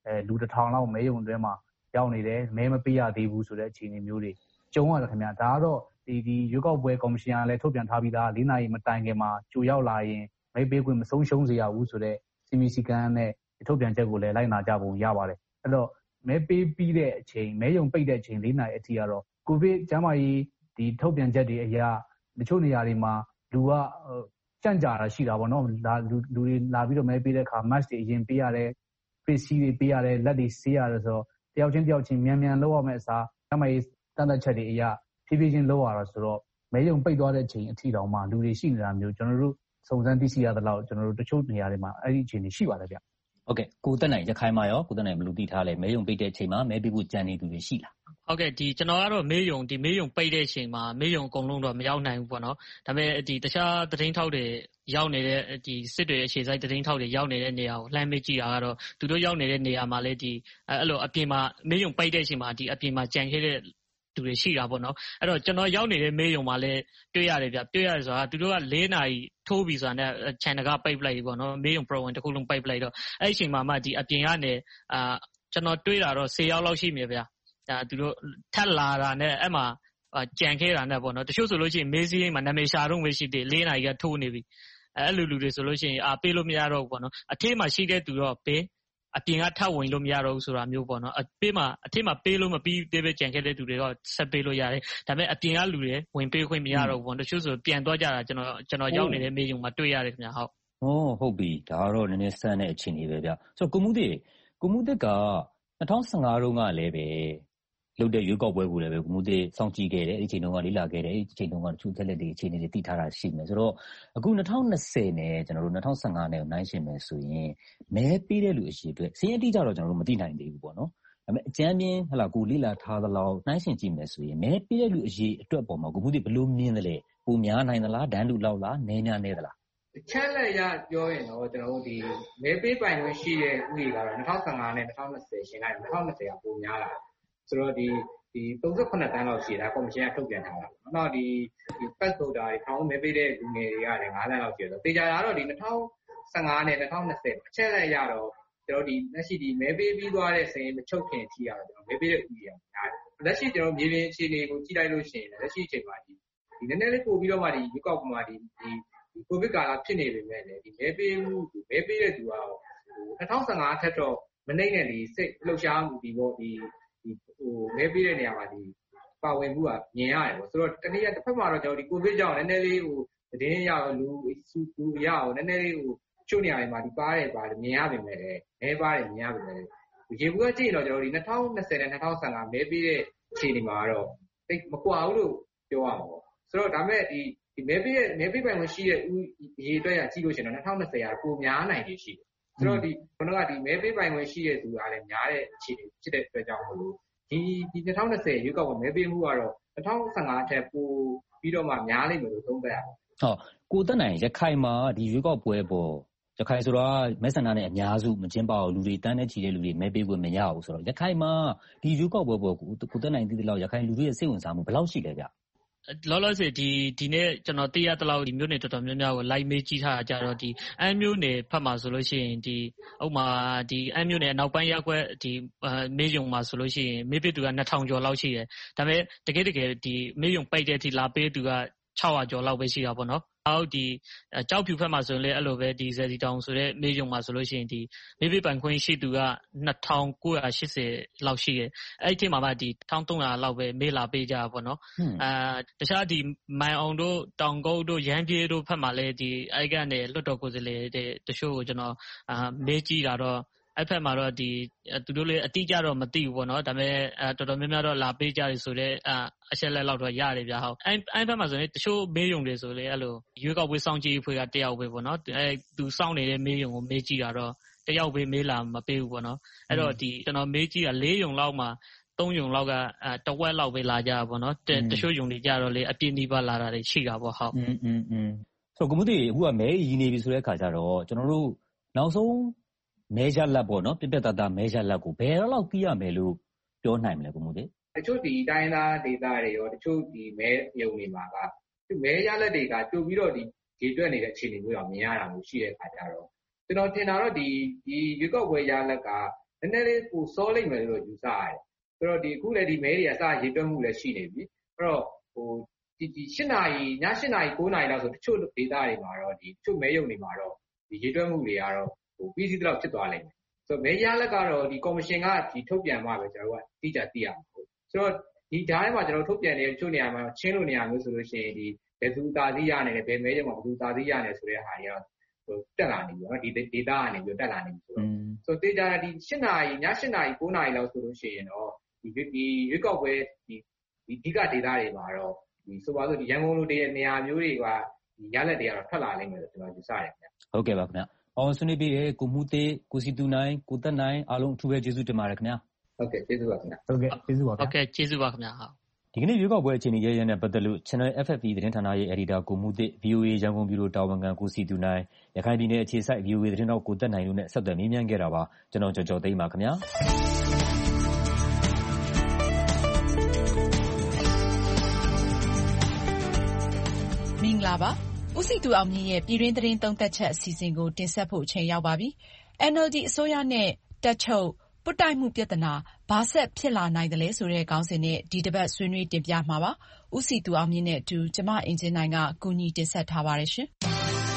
လူ1000လောက်မဲရုံအတွင်းမှာရောက်နေတယ်မဲမပေးရသေးဘူးဆိုတဲ့အခြေအနေမျိုးတွေကြုံရတယ်ခင်ဗျဒါကတော့ဒီရွေးကောက်ပွဲကော်မရှင်ကလည်းထုတ်ပြန်ထားပြီးသား4 နာရီမတိုင်ခင်မှာကြိုရောက်လာရင်မဲပေးခွင့်မဆုံးရှုံးစေရဘူးဆိုတဲ့စီမီစီကန်းနဲ့ထုတ်ပြန်ချက်ကိုလည်းလိုက်နာကြပုံရပါတယ်အဲ့တော့မဲပေးပြီးတဲ့အချိန်မဲရုံပိတ်တဲ့အချိန်4 နာရီအထိကတော့ကိုဗစ်ကျန်းမာရေးဒီထုတ်ပြန်ချက်တွေအရာတချို့နေရာတွေမှာလူကကြန့်ကြာတာရှိတာပေါ့နော်လူတွေလာပြီးတော့မဲပေးတဲ့အခါ mask တွေအရင်ပေးရတယ် face shield တွေပေးရတယ်လက်တွေဆေးရတယ်ဆိုတော့တယောက်ချင်းမြန်လောက်ရမယ့်အစားကျန်းမာရေးတန်တဲ့ချက်တွေအရာဖြည်းဖြည်းချင်းလောက်ရတာဆိုတော့မဲရုံပိတ်သွားတဲ့အချိန်အထိတောင်မှလူတွေရှိနေတာမျိုးကျွန်တော်တို့စုံစမ်းသိရှိရသလောက်ကျွန်တော်တို့တချို့နေရာတွေမှာအဲ့ဒီအခြေအနေရှိပါတယ်ဗျဟုတ်ကဲ့ကိုသက်နိုင်ရခိုင်မှာရောကိုသက်နိုင်ဘယ်လိုသိထားလဲမဲရုံပိတ်တဲ့အချိန်မှာမဲပေးဖို့ကြံနေသူတွေရှိလားဟုတ်ကဲ့ကျွန်တော်ကတော့မဲရုံပိတ်တဲ့အချိန်မှာမဲရုံအကုန်လုံးတော့မရောက်နိုင်ဘူးပေါ့နော်ဒါပေမဲ့တခြားသတင်းထောက်တွေရောက်နေတဲ့စစ်တွေအခြေစိုက်သတင်းထောက်တွေရောက်နေတဲ့နေရာကိုလှမ်းမေးကြည့်တာကတော့သူတို့ရောက်နေတဲ့နေရာမှာလည်းအဲ့လိုအပြင်မှာမဲရုံပိတ်တဲ့အချိန်မှာအပြင်မှာကြံခဲ့တဲ့သူတွေရှိတာပေါ့နော်အဲ့တော့ကျွန်တော်ရောက်နေတဲ့မဲရုံမှာလည်းတွေ့ရတယ်ဗျတွေ့ရတယ်ဆိုတာသူတို့က4 နာရီထိုးပြီးဆိုတာနဲ့ channel ကပိတ်ပလိုက်ပြီပေါ့နော်မဲရုံ program တစ်ခုလုံးပိတ်ပလိုက်တော့အဲ့အချိန်မှာမှအပြင်ကနေကျွန်တော်တွေ့တာတော့10 ယောက်လောက်ရှိမြေဗျသူတို့ထပ်လာတာနဲ့အဲ့မှာကြံခဲ့တာနဲ့ပေါ့နော်တချို့ဆိုလို့ရှိရင်မေးစည်းအိမ်မှာနာမည်ရှာတော့ပဲရှိသေး4 နာရီကထိုးနေပြီအဲ့လိုလူတွေဆိုလို့ရှိရင်ပေးလို့မရတော့ဘူးပေါ့နော်အထက်မှာရှိတဲ့သူတော့ပေးအပြင်ကထပ်ဝင်လို့မရတော့ဘူးဆိုတာမျိုးပေါ့နော်အထက်မှာပေးလို့မပြီးသေးပဲကြံခဲ့တဲ့သူတွေတော့ဆက်ပေးလို့ရတယ်ဒါပေမဲ့အပြင်ကလူတွေဝင်ပေးခွင့်မရတော့ဘူးပေါ့တချို့ဆိုပြန်သွားကြတာကျွန်တော်ရောက်နေတဲ့မေးရုံမှာတွေ့ရတယ်ခင်ဗျဟုတ်ပြီဒါကတော့နည်းနည်းစမ်းတဲ့အခြေအနေပဲဗျဆိုတော့ကိုမှုသစ်က2015တုန်းကလည်းပဲလုပ်တဲ့ရွေးကောက်ပွဲကိုလည်းပဲကိုမှုသစ်စောင့်ကြည့်ခဲ့တယ်အဲ့ဒီအချိန်တုန်းကလေ့လာခဲ့တယ်အဲ့ဒီအချိန်တုန်းကတချို့ချက်လက်တွေအခြေအနေတွေသိထားတာရှိမယ်ဆိုတော့အခု2020နဲ့ကျွန်တော်တို့2015နဲ့နိုင်ရှင်မယ်ဆိုရင်မဲပေးတဲ့လူအရှိအတွက်စည်းအတိကျတော့ကျွန်တော်တို့မသိနိုင်သေးဘူးပေါ့နော်ဒါပေမဲ့အကြမ်းပြင်းကိုလေ့လာထားသလောက်နိုင်ရှင်ကြည့်မယ်ဆိုရင်မဲပေးတဲ့လူအရှိအတွက်ပေါ်မှာကိုမှုသစ်ဘယ်လိုမြင်သလဲပိုများနိုင်သလားဒန်းလူလောက်လားနည်းများနေသလားချက်လက်ရပြောရင်တော့ကျွန်တော်တို့ဒီမဲပေးပိုင်ခွင့်ရှိတဲ့ဥပဒေကတော့2015နဲ့2020ရှင်းလိုက်2020ကပိုများလာဆိုတော့ဒီ38တန်းလောက်ရှိတာကော်မရှင်ကထုတ်ပြန်ထားတာပေါ့နော်ဒီ pass voter တွေထောင်းမဲပေးတဲ့လူငယ်တွေကလည်း9တန်းလောက်ရှိတယ်ဆိုတော့တေချာတာတော့ဒီ2015နဲ့2020အချက်လက်ရတော့ကျွန်တော်ဒီလက်ရှိဒီမဲပေးပြီးသွားတဲ့စင်မချုပ်ခင်အထိရတော့ကျွန်တော်မဲပေးတဲ့ဥပဒေကများတယ်လက်ရှိကျွန်တော်မြေပြင်အခြေအနေကိုကြည့်လိုက်လို့ရှိရင်လက်ရှိအချိန်မှာဒီနည်းနည်းလေးပို့ပြီးတော့မှဒီရွေးကောက်ပွဲမှာဒီကိုဗစ်ကာလဖြစ်နေပေမဲ့လည်းဒီမဲပေးတဲ့သူက2015ထက်တော့မနှိမ့်တဲ့ဒီစိတ်လှုပ်ရှားမှုဒီပေါ့ဒီမဲပေးတဲ့နေရာမှာဒီပါဝင်မှုကမြင်ရတယ်ပေါ့ဆိုတော့တနည်းတစ်ဖက်မှာတော့ကျွန်တော်ဒီကိုဗစ်ကြောင့်နည်းနည်းလေးသတင်းရအောင်လူရအောင်နည်းနည်းလေးချို့နေရာတွေမှာဒီပါတယ်မြင်ရပေမဲ့လည်းမဲပါတယ်မြင်ရပေမဲ့ရေဘူးကကြည့်တော့ကျွန်တော်ဒီ2020နဲ့2015မဲပေးတဲ့အခြေအနေမှာတော့တိတ်မကွာဘူးလို့ပြောရမှာပေါ့ဆိုတော့ဒါမဲ့ဒီမဲပေးပိုင်ခွင့်ရှိတဲ့ရေအတွက်ရကြည့်လို့ရှိရင်တော့2020ကပိုများနိုင်နေရှိတယ်ဆိုတော့ဒီခုနကဒီမဲပေးပိုင်ခွင့်ရှိတဲ့သူကလည်းများတဲ့အခြေအနေဖြစ်တဲ့အတွက်ကြောင့်မလို့ဒီ2020ရွေးကောက်ပွဲမဲပေးမှုကတော့2015ထက်ပိုပြီးတော့မှများလိမ့်မယ်လို့သုံးသပ်ရပါတယ်ကိုသက်နိုင်ရခိုင်မှာဒီရွေးကောက်ပွဲပေါ်ရခိုင်ဆိုတော့မဲဆန္ဒနဲ့အများစုမကျင်းပအောင်လူတွေတန်းနဲ့ချီတဲ့လူတွေမဲပေးခွင့်မရဘူးဆိုတော့ရခိုင်မှာဒီရွေးကောက်ပွဲပေါ်ကိုသက်နိုင်သိတဲ့လောက်ရခိုင်လူတွေရဲ့စိတ်ဝင်စားမှုဘယ်လောက်ရှိလဲဗျလောလောဆယ်ဒီနေ့ကျွန်တော်သိရသလောက်ဒီမျိုးနယ်တော်တော်များများကိုလိုက်မေးကြည့်ထားတာကြတော့ဒီအမ်းမျိုးနယ်ဖက်မှာဆိုလို့ရှိရင်ဒီဥပမာဒီအမ်းမျိုးနယ်နောက်ပိုင်းရက်ကွက်ဒီမေးရုံမှာဆိုလို့ရှိရင်မေးပေးသူက2000ကျော်လောက်ရှိတယ်ဒါပေမဲ့တကယ်ဒီမေးရုံပိတ်တဲ့အထိလာပေးသူက600ကျော်လောက်ပဲရှိတာပေါ့နော်အောက်ဒီကြောက်ဖြူဖက်မှာဆိုရင်လည်းအဲ့လိုပဲဒီဇယ်စီတောင်ဆိုတဲ့မေးရုံမှာဆိုလို့ရှိရင်ဒီမေးပေးပိုင်ခွင့်ရှိသူက2980လောက်ရှိတယ်အဲ့ဒီအချိန်မှာဒီ1300လောက်ပဲမေးလာပေးကြတာပေါ့နော်တခြားဒီမိုင်အောင်တို့တောင်ကုတ်တို့ရမ်းပြေးတို့ဖက်မှာလည်းဒီအဲ့ကနေလွတ်တော်ကိုယ်စားလှယ်တချို့ကိုကျွန်တော်မေးကြည့်တာတော့အဲ့ဖက်မှာတော့ဒီသူတို့လည်းအတိအကျတော့မသိဘူးပေါ့နော်ဒါပေမဲ့တော်တော်များများတော့လာပေးကြတယ်ဆိုတော့အချက်လက်လောက်တော့ရတယ်ဗျာဟုတ်အဲ့ဖက်မှာဆိုရင်တချို့မေးရုံတွေဆိုလေအဲ့လိုရွေးကောက်ပွဲစောင့်ကြည့်အဖွဲ့ကတယောက်ပဲပေါ့နော်သူစောင့်နေတဲ့မေးရုံကိုမေးကြည့်တာတော့တယောက်ပဲမေးလာမပေးဘူးပေါ့နော်အဲ့တော့ဒီကျွန်တော်မေးကြည့်တာ4ရုံလောက်မှာ3ရုံလောက်ကတဝက်လောက်ပဲလာကြတာပေါ့နော်တချို့ရုံတွေကြတော့လေအပြည့်နှီးပါလာတာတွေရှိတာပေါ့ဟုတ်ဆိုကိုမသိအခုကမဲရည်နေပြီဆိုတဲ့အခါကျတော့ကျွန်တော်တို့နောက်ဆုံးမဲရလက်ပေါ့နော်ပြပြတတမဲရလက်ကိုဘယ်တော့သိရမယ်လို့ပြောနိုင်မလဲကိုမို့တဲ့တချို့ဒီတိုင်းသားဒေသတွေရောတချို့ဒီမဲရုံတွေမှာကမဲရလက်တွေကကြိုပြီးတော့ဒီရေတွက်နေတဲ့အခြေအနေမျိုးတော့မြင်ရတာမျိုးရှိတဲ့အခါကျတော့ကျွန်တော်ထင်တာတော့ဒီရွေးကောက်ပွဲရလက်ကနည်းနည်းလေးပိုစောလိမ့်မယ်လို့ယူဆရတယ်ဆိုတော့အခုလည်းဒီမဲတွေကစရေတွက်မှုလည်းရှိနေပြီအဲ့တော့8နာရီည8နာရီ9နာရီလောက်ဆိုတချို့ဒေသတွေမှာတော့တချို့မဲရုံတွေမှာတော့ဒီရေတွက်မှုတွေကတော့ပြီးစီးတော့ဖြစ်သွားလိမ့်မယ်ဆိုတော့မဲရလက်ကတော့ကော်မရှင်ကထုတ်ပြန်မှပဲကျွန်တော်တို့ကတိကျသိရမှာပေါ့ဆိုတော့ဒီဓာတ်ထဲမှာကျွန်တော်ထုတ်ပြန်နေတဲ့တချို့နေရာမှာချင်းလို့နေရာမျိုးဆိုလို့ရှိရင်ဘယ်သူသာသီးရနေတယ်ဘယ်မဲရုံမှာဘယ်သူသာသီးရနေဆိုတဲ့ဟာတွေတက်လာနေပြီနော်ဒီဒေတာကနေပြီးတက်လာနေပြီဆိုတော့တေချာဒီ8နာရီည8နာရီ9နာရီလောက်ဆိုလို့ရှိရင်တော့ဒီရွေးကောက်ပွဲဒီအဓိကဒေတာတွေမှာတော့ဆိုပါစို့ရန်ကုန်လိုတဲ့နေရာမျိုးတွေကရလက်တွေကတော့ထွက်လာလိမ့်မယ်လို့ကျွန်တော်ယူဆရတယ်ခင်ဗျဟုတ်ကဲ့ပါခင်ဗျအောင်ဆွေးနွေးပြီးတဲ့ကိုမှုသေးကိုစီတူနိုင်ကိုသက်နိုင်အားလုံးအထူးပဲကျေးဇူးတင်ပါတယ်ခင်ဗျဟုတ်ကဲ့ကျေးဇူးပါခင်ဗျဟုတ်ကဲ့ကျေးဇူးပါဟုတ်ကဲ့ကျေးဇူးပါခင်ဗျဒီကနေ့ရွေးကောက်ပွဲအခြေအနေရရနဲ့ပတ်သက်လို့ Channel FFE သတင်းဌာနရဲ့ editor ကိုမှုသေး VOA ရန်ကုန်ဗျူရိုတာဝန်ခံကိုစီတူနိုင်ရခိုင်ပြည်နယ်အခြေစိုက် VOA သတင်းတောက်ကိုသက်နိုင်တို့နဲ့ဆက်သွယ်မေးမြန်းခဲ့တာပါကျွန်တော်ကြော်သိမ်းပါခင်ဗျာမင်္ဂလာပါဦးစီတူအောင်မြင့်ရဲ့ပြည်တွင်းသတင်းသုံးသပ်ချက်အစီအစဉ်ကိုတင်ဆက်ဖို့အချိန်ရောက်ပါပြီ။ NLD အစိုးရနဲ့တပ်ချုပ်ပွတ်တိုက်မှုပြဿနာဘာဆက်ဖြစ်လာနိုင်တယ်လဲဆိုတဲ့ခေါင်းစဉ်နဲ့ဒီတစ်ပတ်ဆွေးနွေးတင်ပြမှာပါ။ဦးစီတူအောင်မြင့်နဲ့အတူကျမအင်ဂျင်နိုင်ကကူညီတင်ဆက်ထားပါတယ်ရှင်။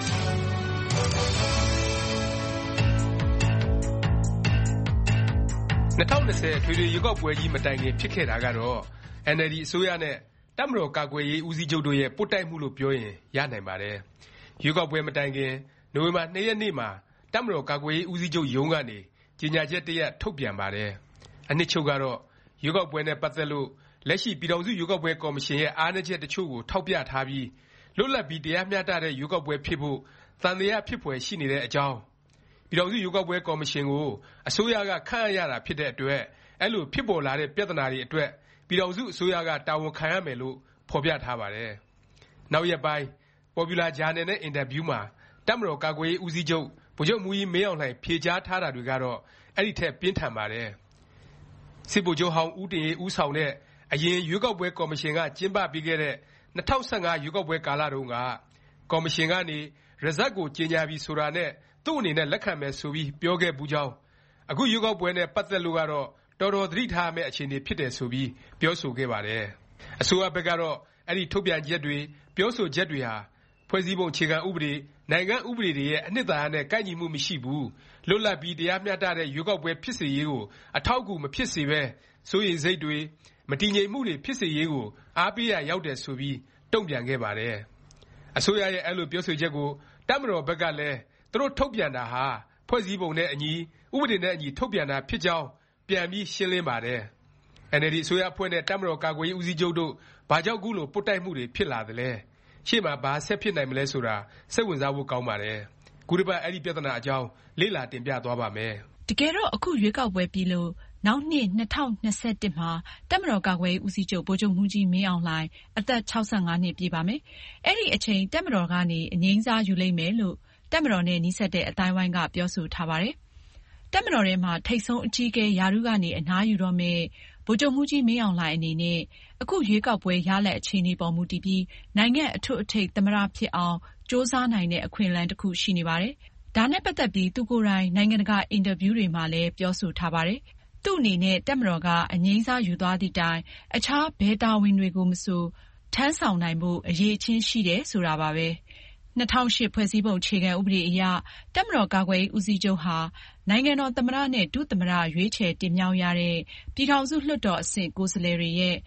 2020အထွေထွေရွေးကောက်ပွဲကြီးမတိုင်ခင်ဖြစ်ခဲ့တာကတော့ NLD အစိုးရနဲ့တပ်မတော်ကာကွယ်ရေးဦးစီးချုပ်တို့ရဲ့ပွတ်တိုက်မှုလို့ပြောရင်ရနိုင်ပါတယ်။ရွေးကောက်ပွဲမတိုင်ခင်နိုဝင်ဘာ 2 ရက်နေ့မှာတပ်မတော်ကာကွယ်ရေးဦးစီးချုပ်ရုံးကနေကြေညာချက်တစ်ရပ်ထုတ်ပြန်ပါတယ်။အနှစ်ချုပ်ကတော့ရွေးကောက်ပွဲနဲ့ပတ်သက်လို့လက်ရှိပြည်ထောင်စုရွေးကောက်ပွဲကော်မရှင်ရဲ့အားနည်းချက်တချို့ကိုထောက်ပြထားပြီးလွတ်လပ်ပြီးတရားမျှတတဲ့ရွေးကောက်ပွဲဖြစ်ဖို့သံသယဖြစ်ဖွယ်ရှိနေတဲ့အကြောင်းပြည်ထောင်စုရွေးကောက်ပွဲကော်မရှင်ကိုအစိုးရကခန့်အပ်ရတာဖြစ်တဲ့အတွက်အဲ့လိုဖြစ်ပေါ်လာတဲ့ပြဿနာတွေအတွက်ပြည်ထောင်စုအစိုးရကတာဝန်ခံရမယ်လို့ဖော်ပြထားပါတယ်။နောက်ရက်ပိုင်း Popular Journal နဲ့အင်တာဗျူးမှာတပ်မတော်ကာကွယ်ရေးဦးစီးချုပ်ဗိုလ်ချုပ်မှူးကြီးမင်းအောင်လှိုင်ဖြေကြားထားတာတွေကတော့အဲ့ဒီထက်ပြင်းထန်ပါတယ်။စစ်ဗိုလ်ချုပ်ဟောင်းဦးတင်အေးဦးဆောင်တဲ့အရင်ရွေးကောက်ပွဲကော်မရှင်ကကျင်းပပေးခဲ့တဲ့2015ရွေးကောက်ပွဲကာလတုန်းကကော်မရှင်ကနေ result ကိုကြေညာပြီးဆိုတာနဲ့သူ့အနေနဲ့လက်ခံမယ်ဆိုပြီးပြောခဲ့ပူးကြောင်းအခုရွေးကောက်ပွဲနဲ့ပတ်သက်လို့ကတော့တော်တော်သတိထားရမယ့်အခြေအနေဖြစ်တယ်ဆိုပြီးပြောဆိုခဲ့ပါတယ်။အစိုးရဘက်ကတော့အဲ့ဒီထုတ်ပြန်ချက်တွေပြောဆိုချက်တွေဟာဖွဲ့စည်းပုံအခြေခံဥပဒေနိုင်ငံဥပဒေတွေရဲ့အနှစ်သာရနဲ့ကိုက်ညီမှုမရှိဘူးလွတ်လပ်ပြီးတရားမျှတတဲ့ရွေးကောက်ပွဲဖြစ်စေရေးကိုအထောက်အကူမဖြစ်စေပဲစိုးရိမ်စိတ်တွေမတည်ငြိမ်မှုတွေဖြစ်စေရေးကိုအားပေးရရောက်တယ်ဆိုပြီးတုံ့ပြန်ခဲ့ပါတယ်။အစိုးရရဲ့အဲ့လိုပြောဆိုချက်ကိုတပ်မတော်ဘက်ကလည်းသူတို့ထုတ်ပြန်တာဟာဖွဲ့စည်းပုံနဲ့အညီဥပဒေနဲ့အညီထုတ်ပြန်တာဖြစ်ကြောင်းပြန်ပြီးရှင်းလင်းပါတယ်။ NLD အစိုးရအဖွဲ့နဲ့တပ်မတော်ကာကွယ်ရေးဦးစီးချုပ်တို့ဘာကြောင့်ခုလိုပွတ်တိုက်မှုတွေဖြစ်လာသလဲရှေ့မှာဘာဆက်ဖြစ်နိုင်မလဲဆိုတာစိတ်ဝင်စားဖို့ကောင်းပါတယ်ခုတစ်ပတ်အဲ့ဒီပြဿနာအကြောင်းလေ့လာတင်ပြသွားပါမယ်တကယ်တော့အခုရွေးကောက်ပွဲပြီးလို့နောက်နှစ်2021မှာတပ်မတော်ကာကွယ်ရေးဦးစီးချုပ်ဗိုလ်ချုပ်မှူးကြီးမင်းအောင်လှိုင်အသက်65နှစ်ပြည့်ပါမယ်အဲ့ဒီအချိန်တပ်မတော်ကနေအငြိမ်းစားယူလိမ့်မယ်လို့တပ်မတော်နဲ့နှိစက်တဲ့အတိုင်းဝိုင်းကပြောဆိုထားပါတယ်တပ်မတော်ထဲမှာထိပ်ဆုံးအကြီးအကဲယာရုကနေအနားယူတော့မဲ့ဗိုလ်ချုပ်မှူးကြီးမင်းအောင်လှိုင်အနေနဲ့အခုရွေးကောက်ပွဲရလဒ်အခြေအနေပေါ်မူတည်ပြီးနိုင်ငံအထွတ်အထိပ်သမ္မတဖြစ်အောင်စ조사နိုင်တဲ့အခွင့်အလမ်းတစ်ခုရှိနေပါတယ်။ဒါနဲ့ပတ်သက်ပြီးသူကိုယ်တိုင်နိုင်ငံတကာအင်တာဗျူးတွေမှာလည်းပြောဆိုထားပါတယ်။သူ့အနေနဲ့တပ်မတော်ကအငြိမ်းစားယူသွားသည့်တိုင်အခြားဘယ်တာဝန်တွေကိုမဆိုထမ်းဆောင်နိုင်ဖို့အရေးချင်းရှိတယ်ဆိုတာပါပဲ။2008ဖွဲ့စည်းပုံအခြေခံဥပဒေအရတပ်မတော်ကာကွယ်ရေးဦးစီးချုပ်ဟာနိုင်ငံတော်သမ္မတနဲ့ဒုသမ္မတရွေးချယ်တင်မြှောက်ရတဲ့ပြည်ထောင်စုလွှတ်တော်အဆင့်ကိုယ်စားလှယ်တွေရဲ့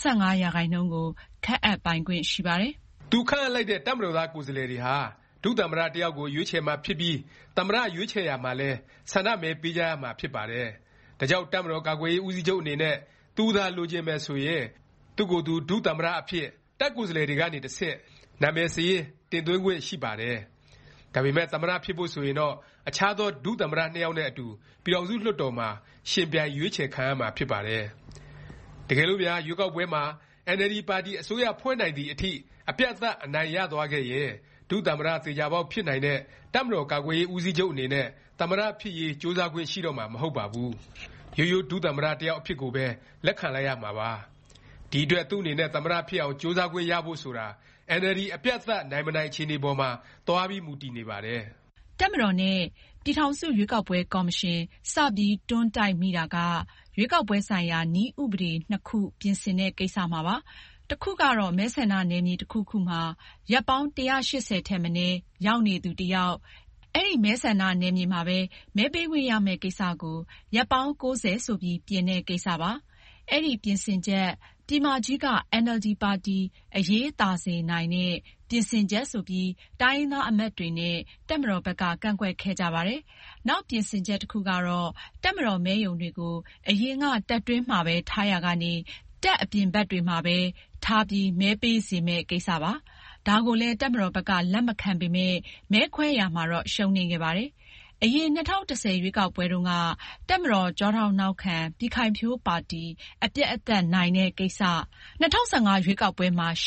25% ကိုခန့်အပ်ပိုင်ခွင့်ရှိပါတယ်။သူခန့်အပ်လိုက်တဲ့တပ်မတော်သားကိုယ်စားလှယ်တွေဟာဒုသမ္မတတစ်ယောက်ကိုရွေးချယ်မှာဖြစ်ပြီးသမ္မတရွေးချယ်ရမှာလဲဆန္ဒမဲပေးကြရမှာဖြစ်ပါတယ်။ဒါကြောင့်တပ်မတော်ကာကွယ်ရေးဦးစီးချုပ်အနေနဲ့သူသာလိုချင်မယ်ဆိုရင်သူ့ကိုယ်သူဒုသမ္မတအဖြစ်တပ်ကိုယ်စားလှယ်တွေကနေတစ်ဆင့်နာမည်စာရင်းတင်သွင်းခွင့်ရှိပါတယ်။ဒါပေမဲ့သမ္မတဖြစ်ဖို့ဆိုရင်တော့အခြားသောဒုသမ္မတ2ယောက်နဲ့အတူပြည်ထောင်စုလွှတ်တော်မှာရှင်ပြိုင်ရွေးချယ်ခံရမှာဖြစ်ပါတယ်။တကယ်လို့များရွေးကောက်ပွဲမှာ NLD ပါတီအစိုးရဖွဲ့နိုင်သည့်အထိအပြတ်အသတ်အနိုင်ရသွားခဲ့ရင်ဒုသမ္မတသေချာပေါက်ဖြစ်နိုင်တဲ့တပ်မတော်ကာကွယ်ရေးဦးစီးချုပ်အနေနဲ့သမ္မတဖြစ်ရေးကြိုးစားခွင့်ရှိတော့မှာမဟုတ်ပါဘူး။ရိုးရိုးဒုသမ္မတတစ်ယောက်အဖြစ်ကိုပဲလက်ခံလိုက်ရမှာပါ။ဒီအတွက်သူ့အနေနဲ့သမ္မတဖြစ်အောင်ကြိုးစားခွင့်ရဖို့ဆိုတာNLD အပြတ်အသတ်နိုင်မနိုင်အခြေအနေပေါ်မှာသွားပြီးမူတည်နေပါတယ်တတပ်မတော်နဲ့ပြည်ထောင်စုရွေးကောက်ပွဲကော်မရှင်စပြီးတွန်းတိုက်မိတာကရွေးကောက်ပွဲဆိုင်ရာနည်းဥပဒေ 2 ခုပြင်ဆင်တဲ့ကိစ္စမှာပါ။တစ်ခုကတော့မဲဆန္ဒနယ်မြေတစ်ခုခုမှာရက်ပေါင်း180ထက်မနည်းရောက်နေသူတစ်ယောက်အဲ့ဒီမဲဆန္ဒနယ်မြေမှာပဲမဲပေးခွင့်ရမယ့်ကိစ္စကိုရက်ပေါင်း90ဆိုပြီးပြင်တဲ့ကိစ္စပါ။အဲ့ဒီပြင်ဆင်ချက်ပြည်မကြီးက NLD ပါတီအရေးသာစေနိုင်တဲ့ပြင်ဆင်ချက်ဆိုပြီးတိုင်းရင်းသားအမတ်တွေနဲ့တပ်မတော်ဘက်ကကန့်ကွက်ခဲ့ကြပါတယ်။နောက်ပြင်ဆင်ချက်တစ်ခုကတော့တပ်မတော်မဲရုံတွေကိုအရင်ကတပ်တွင်းမှာပဲထားရကနေတပ်အပြင်ဘက်တွေမှာပဲထားပြီးမဲပေးစေမယ့်ကိစ္စပါ။ဒါကိုလည်းတပ်မတော်ဘက်ကလက်မခံပေမဲ့မဲခွဲရာမှာတော့ရှုံးနေခဲ့ပါတယ်။အရင်2010ရွေးကောက်ပွဲတုန်းကတပ်မတော်ကြောထောက်နောက်ခံပြည်ခိုင်ဖြိုးပါတီအပြတ်အသတ်နိုင်တဲ့ကိစ္စ2015ရွေးကောက်ပွဲမှာ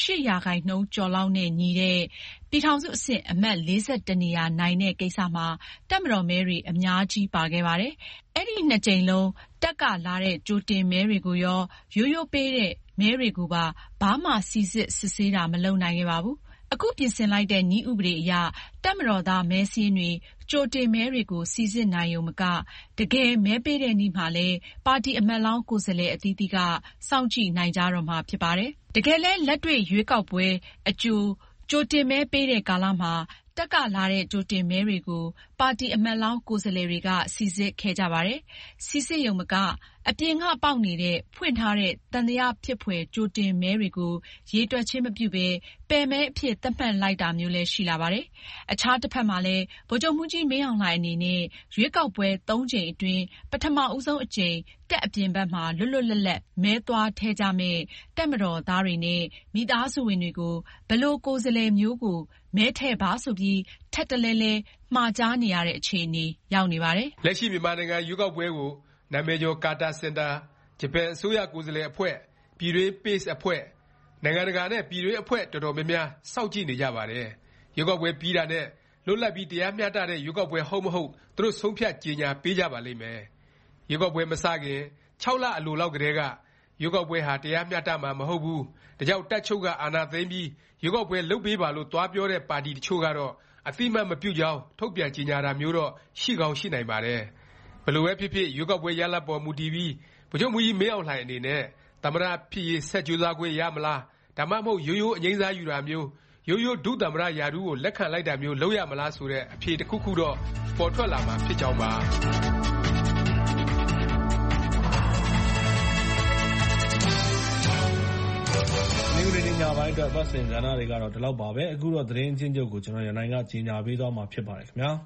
8%ကျော်လောက်နဲ့ညီတဲ့ပြည်ထောင်စုအဆင့်အမှတ်41နေရာနိုင်တဲ့ကိစ္စမှာတပ်မတော်မဲတွေအများကြီးပါခဲ့ပါတယ်။အဲ့ဒီ2ကြိမ်လုံးတက်ကလာတဲ့ကြိုတင်မဲတွေကိုရောရိုးရိုးပေးတဲ့မဲတွေကိုပါဘာမှစီစစ်စစ်ဆေးတာမလုပ်နိုင်ခဲ့ပါဘူး။အခုပြင်ဆင်လိုက်တဲ့နည်းဥပဒေအရတပ်မတော်သားမဲစာရင်းတွေကြိုတင်မဲတွေကိုစီစစ်နိုင်ုံမကတကယ်မဲပေးတဲ့နေ့မှာလည်းပါတီအမတ်လောင်းကိုယ်စားလှယ်အသီးသီးကစောင့်ကြည့်နိုင်ကြတော့မှာဖြစ်ပါတယ်။တကယ်လဲလက်တွေ့ရွေးကောက်ပွဲအကြိုတင်မဲပေးတဲ့ကာလမှာတက်ကလာတဲ့ကြိုတင်မဲတွေကိုပါတီအမတ်လောင်းကိုယ်စားလှယ်တွေကစီစစ်ခဲ့ကြပါတယ်။စီစစ်ရုံမကအပြင်ကပေါက်နေတဲ့ဖွင့်ထားတဲ့သံသယဖြစ်ဖွယ်ကြိုတင်မဲတွေကိုရေတွက်ခြင်းမပြုဘဲပယ်မဲအဖြစ်သတ်မှတ်လိုက်တာမျိုးလည်းရှိလာပါတယ်။အခြားတစ်ဖက်မှာလည်းဗိုလ်ချုပ်မှူးကြီးမင်းအောင်လှိုင်အနေနဲ့ရွေးကောက်ပွဲ3ကြိမ်အတွင်းပထမဦးဆုံးအကြိမ်တပ်အပြင်ဘက်မှာလွတ်လွတ်လပ်လပ်မဲသွားထည့်ကြမယ့်တပ်မတော်သားတွေနဲ့မိသားစုဝင်တွေကိုဘယ်လိုကိုယ်စားလှယ်မျိုးကိုမဲထည့်ပါဆိုပြီးထပ်တလဲလဲမှားကြားနေရတဲ့အခြေအနေရောက်နေပါတယ်။လက်ရှိမြန်မာနိုင်ငံရွေးကောက်ပွဲကိုနာမည်ကျော်ကာတာစင်တာဂျပန်အစိုးရကိုယ်စားလှယ်အဖွဲ့ပြည်တွင်း PACE အဖွဲ့နိုင်ငံတကာနဲ့ပြည်တွင်းအဖွဲ့တော်တော်များများစောင့်ကြည့်နေကြပါတယ်။ရွေးကောက်ပွဲပြီးတာနဲ့လွတ်လပ်ပြီးတရားမျှတတဲ့ရွေးကောက်ပွဲဟုတ်မဟုတ်သူတို့ဆုံးဖြတ်ကြေညာပေးကြပါလိမ့်မယ်။ရွေးကောက်ပွဲမစခင်6လအလိုလောက်ကတည်းကရွေးကောက်ပွဲဟာတရားမျှတမှာမဟုတ်ဘူး။ဒါကြောင့်တပ်ချုပ်ကအာဏာသိမ်းပြီးရွေးကောက်ပွဲလုပ်ပေးပါလို့သွားပြောတဲ့ပါတီတချို့ကတော့အသိမှတ်မပြုကြောင်းထုတ်ပြန်ကြေညာတာမျိုးတော့ရှိကောင်းရှိနိုင်ပါတယ်။ဘယ်လိုပဲဖြစ်ဖြစ်ရွေးကောက်ပွဲရလဒ်ပေါ်မူတည်ပြီးဗိုလ်ချုပ်မှူးကြီးမင်းအောင်လှိုင်အနေနဲ့သမ္မတဖြစ်ရေးဆက်ကြိုးစားခွင့်ရမလားဒါမှမဟုတ်ရိုးရိုးအငြိမ်းစားယူတာမျိုးရိုးရိုးဒုသမ္မတရာထူးကိုလက်ခံလိုက်တာမျိုးလုပ်ရမလားဆိုတဲ့အဖြေတစ်ခုခုတော့ပေါ်ထွက်လာမှာဖြစ်ကြောင်းပါညပိုင်းအတွက်ပတ်စင်ကဏ္ဍတွေကတော့ဒီလောက်ပါပဲအခုတော့သတင်းချင်းချုပ်ကိုကျွန်တော်ရနိုင်ကကြီးညာပေးသွားမှာဖြစ်ပါတယ်ခင်ဗျာ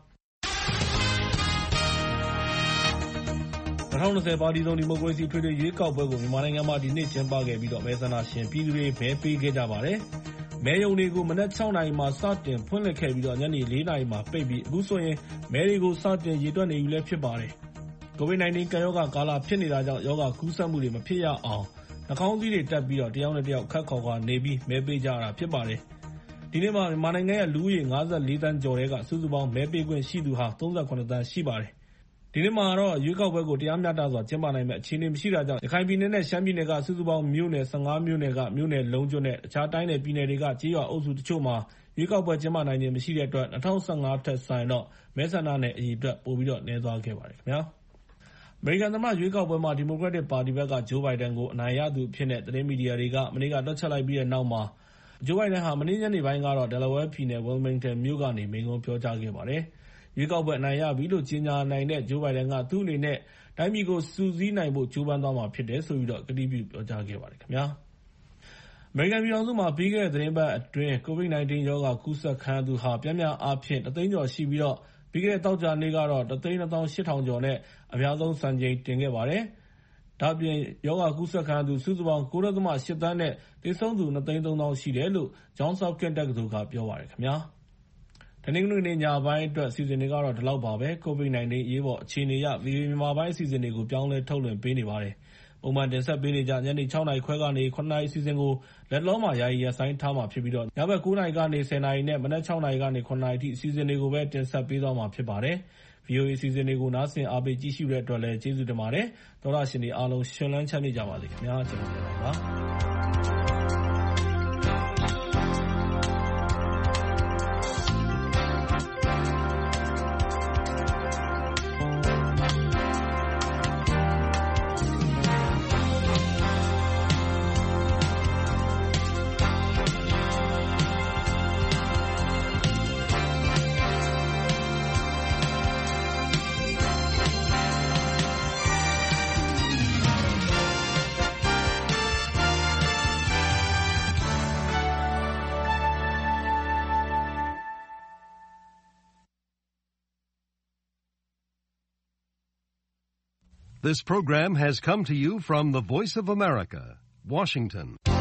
2020ပါတီစုံဒီမိုကရေစီထွေထွေရွေးကောက်ပွဲကိုမြန်မာနိုင်ငံမှာဒီနေ့ကျင်းပခဲ့ပြီးတော့မဲဆန္ဒရှင်ပြည်သူတွေမဲပေးခဲ့ကြပါတယ်မဲရုံတွေကိုမနက်6နာရီမှာစတင်ဖွင့်လှစ်ခဲ့ပြီးတော့ညနေ4နာရီမှာပိတ်ပြီးအခုဆိုရင်မဲတွေကိုစတင်ရေတွက်နေပြီလည်းဖြစ်ပါတယ်ကိုဗစ် -19 ကပ်ရောဂါကာလဖြစ်နေတာကြောင့်ရောဂါကူးစက်မှုတွေမဖြစ်ရအောင်နှာခေါင်းစည်းတွေတက်ပြီးတော့တယောက်နဲ့တယောက်ခတ်ခေါ်ကနေပြီးမဲပေးကြတာဖြစ်ပါတယ်ဒီနေ့မှာမြန်မာနိုင်ငံရဲ့လူဦးရေ54တန်းကျော်တဲ့ကစုစုပေါင်းမဲပေးခွင့်ရှိသူဟာ38တန်းရှိပါတယ်ဒီနေ့မှာတော့ရွေးကောက်ပွဲကိုတရားမျှတစွာကျင်းပနိုင်မယ့်အခြေအနေမရှိတာကြောင့်ရခိုင်ပြည်နယ်နဲ့ရှမ်းပြည်နယ်ကစုစုပေါင်းမြို့နယ်15မြို့နယ်ကမြို့နယ်လုံးကျွတ်နဲ့အခြားတိုင်းနယ်ပြည်နယ်တွေကကြေးရွာအုပ်စုတချို့မှာရွေးကောက်ပွဲကျင်းပနိုင်ခြင်းမရှိတဲ့အတွက်2015ထက်ဆိုင်တော့မဲဆန္ဒနယ်အရေအတွက်ပိုပြီးတော့နည်းသွားခဲ့ပါတယ်ခင်ဗျာအမေရိကန်သမ္မတရွေးကောက်ပွဲမှာဒီမိုကရက်တစ်ပါတီဘက်ကဂျိုးဘိုင်ဒန်ကိုအနိုင်ရသူအဖြစ်နဲ့သတင်းမီဒီယာတွေကမနေ့ကတွက်ချက်လိုက်ပြီးတဲ့နောက်မှာဂျိုးဘိုင်ဒန်ဟာမနေ့ညနေပိုင်းကတော့ Delaware ပြည်နယ် Wilmington မြို့ကနေမိန့်ခွန်းပြောကြားခဲ့ပါတယ်။ရွေးကောက်ပွဲအနိုင်ရပြီလို့ကြေညာနိုင်တဲ့ဂျိုးဘိုင်ဒန်ကသူ့အနေနဲ့တိုင်းပြည်ကိုစုစည်းနိုင်ဖို့ကြိုးပမ်းသွားမှာဖြစ်တယ်ဆိုပြီးတော့ကတိပြုပြောကြားခဲ့ပါတယ်ခင်ဗျာ။အမေရိကန်ပြည်ထောင်စုမှာပြီးခဲ့တဲ့သတင်းပတ်အတွင်း COVID-19 ရောဂါကူးစက်ခံရသူဟာပျမ်းမျှအားဖြင့်1သိန်းကျော်ရှိပြီးတော့ပြီးခဲ့တဲ့သောကြာနေ့ကတော့128,000 ကျော်နဲ့အများဆုံးစံချိန်တင်ခဲ့ပါတယ်။ဒါ့အပြင်ရောဂါကူးစက်ခံရသူစုစုပေါင်း 9.8 သန်းနဲ့သေဆုံးသူ 2,300,000 ရှိတယ်လို့ Johns Hopkins တက္ကသိုလ်ကပြောပါတယ်ခင်ဗျာ။တနင်္ဂနွေနေ့ညပိုင်းအတွက်အစီအစဉ်တွေကတော့ဒီလောက်ပါပဲ။ COVID-19 အရေးပေါ်အခြေအနေအရ VOA မြန်မာပိုင်းအစီအစဉ်တွေကိုပြောင်းလဲထုတ်လွှင့်ပေးနေပါတယ်။ပုံမှန်တင်ဆက်ပေးနေကြညနေ6နာရီခွဲကနေ9နာရီအစီအစဉ်ကိုလက်တလောမှာယာယီရပ်ဆိုင်းထားမှာဖြစ်ပြီးတော့ညဘက်9နာရီကနေ10နာရီနဲ့မနက်6နာရီကနေ9နာရီအထိအစီအစဉ်တွေကိုပဲတင်ဆက်ပေးသွားမှာဖြစ်ပါတယ်။ VOA အစီအစဉ်တွေကိုနားဆင်အားပေးကြည့်ရှုတဲ့အတွက်လည်းကျေးဇူးတင်ပါတယ်။သောတာရှင်တွေအားလုံးရှင်လန်းချမ်းမြေ့ကြပါစေခင်ဗျာကျွန်တော်တို့ပါ။ This program has come to you from the Voice of America, Washington.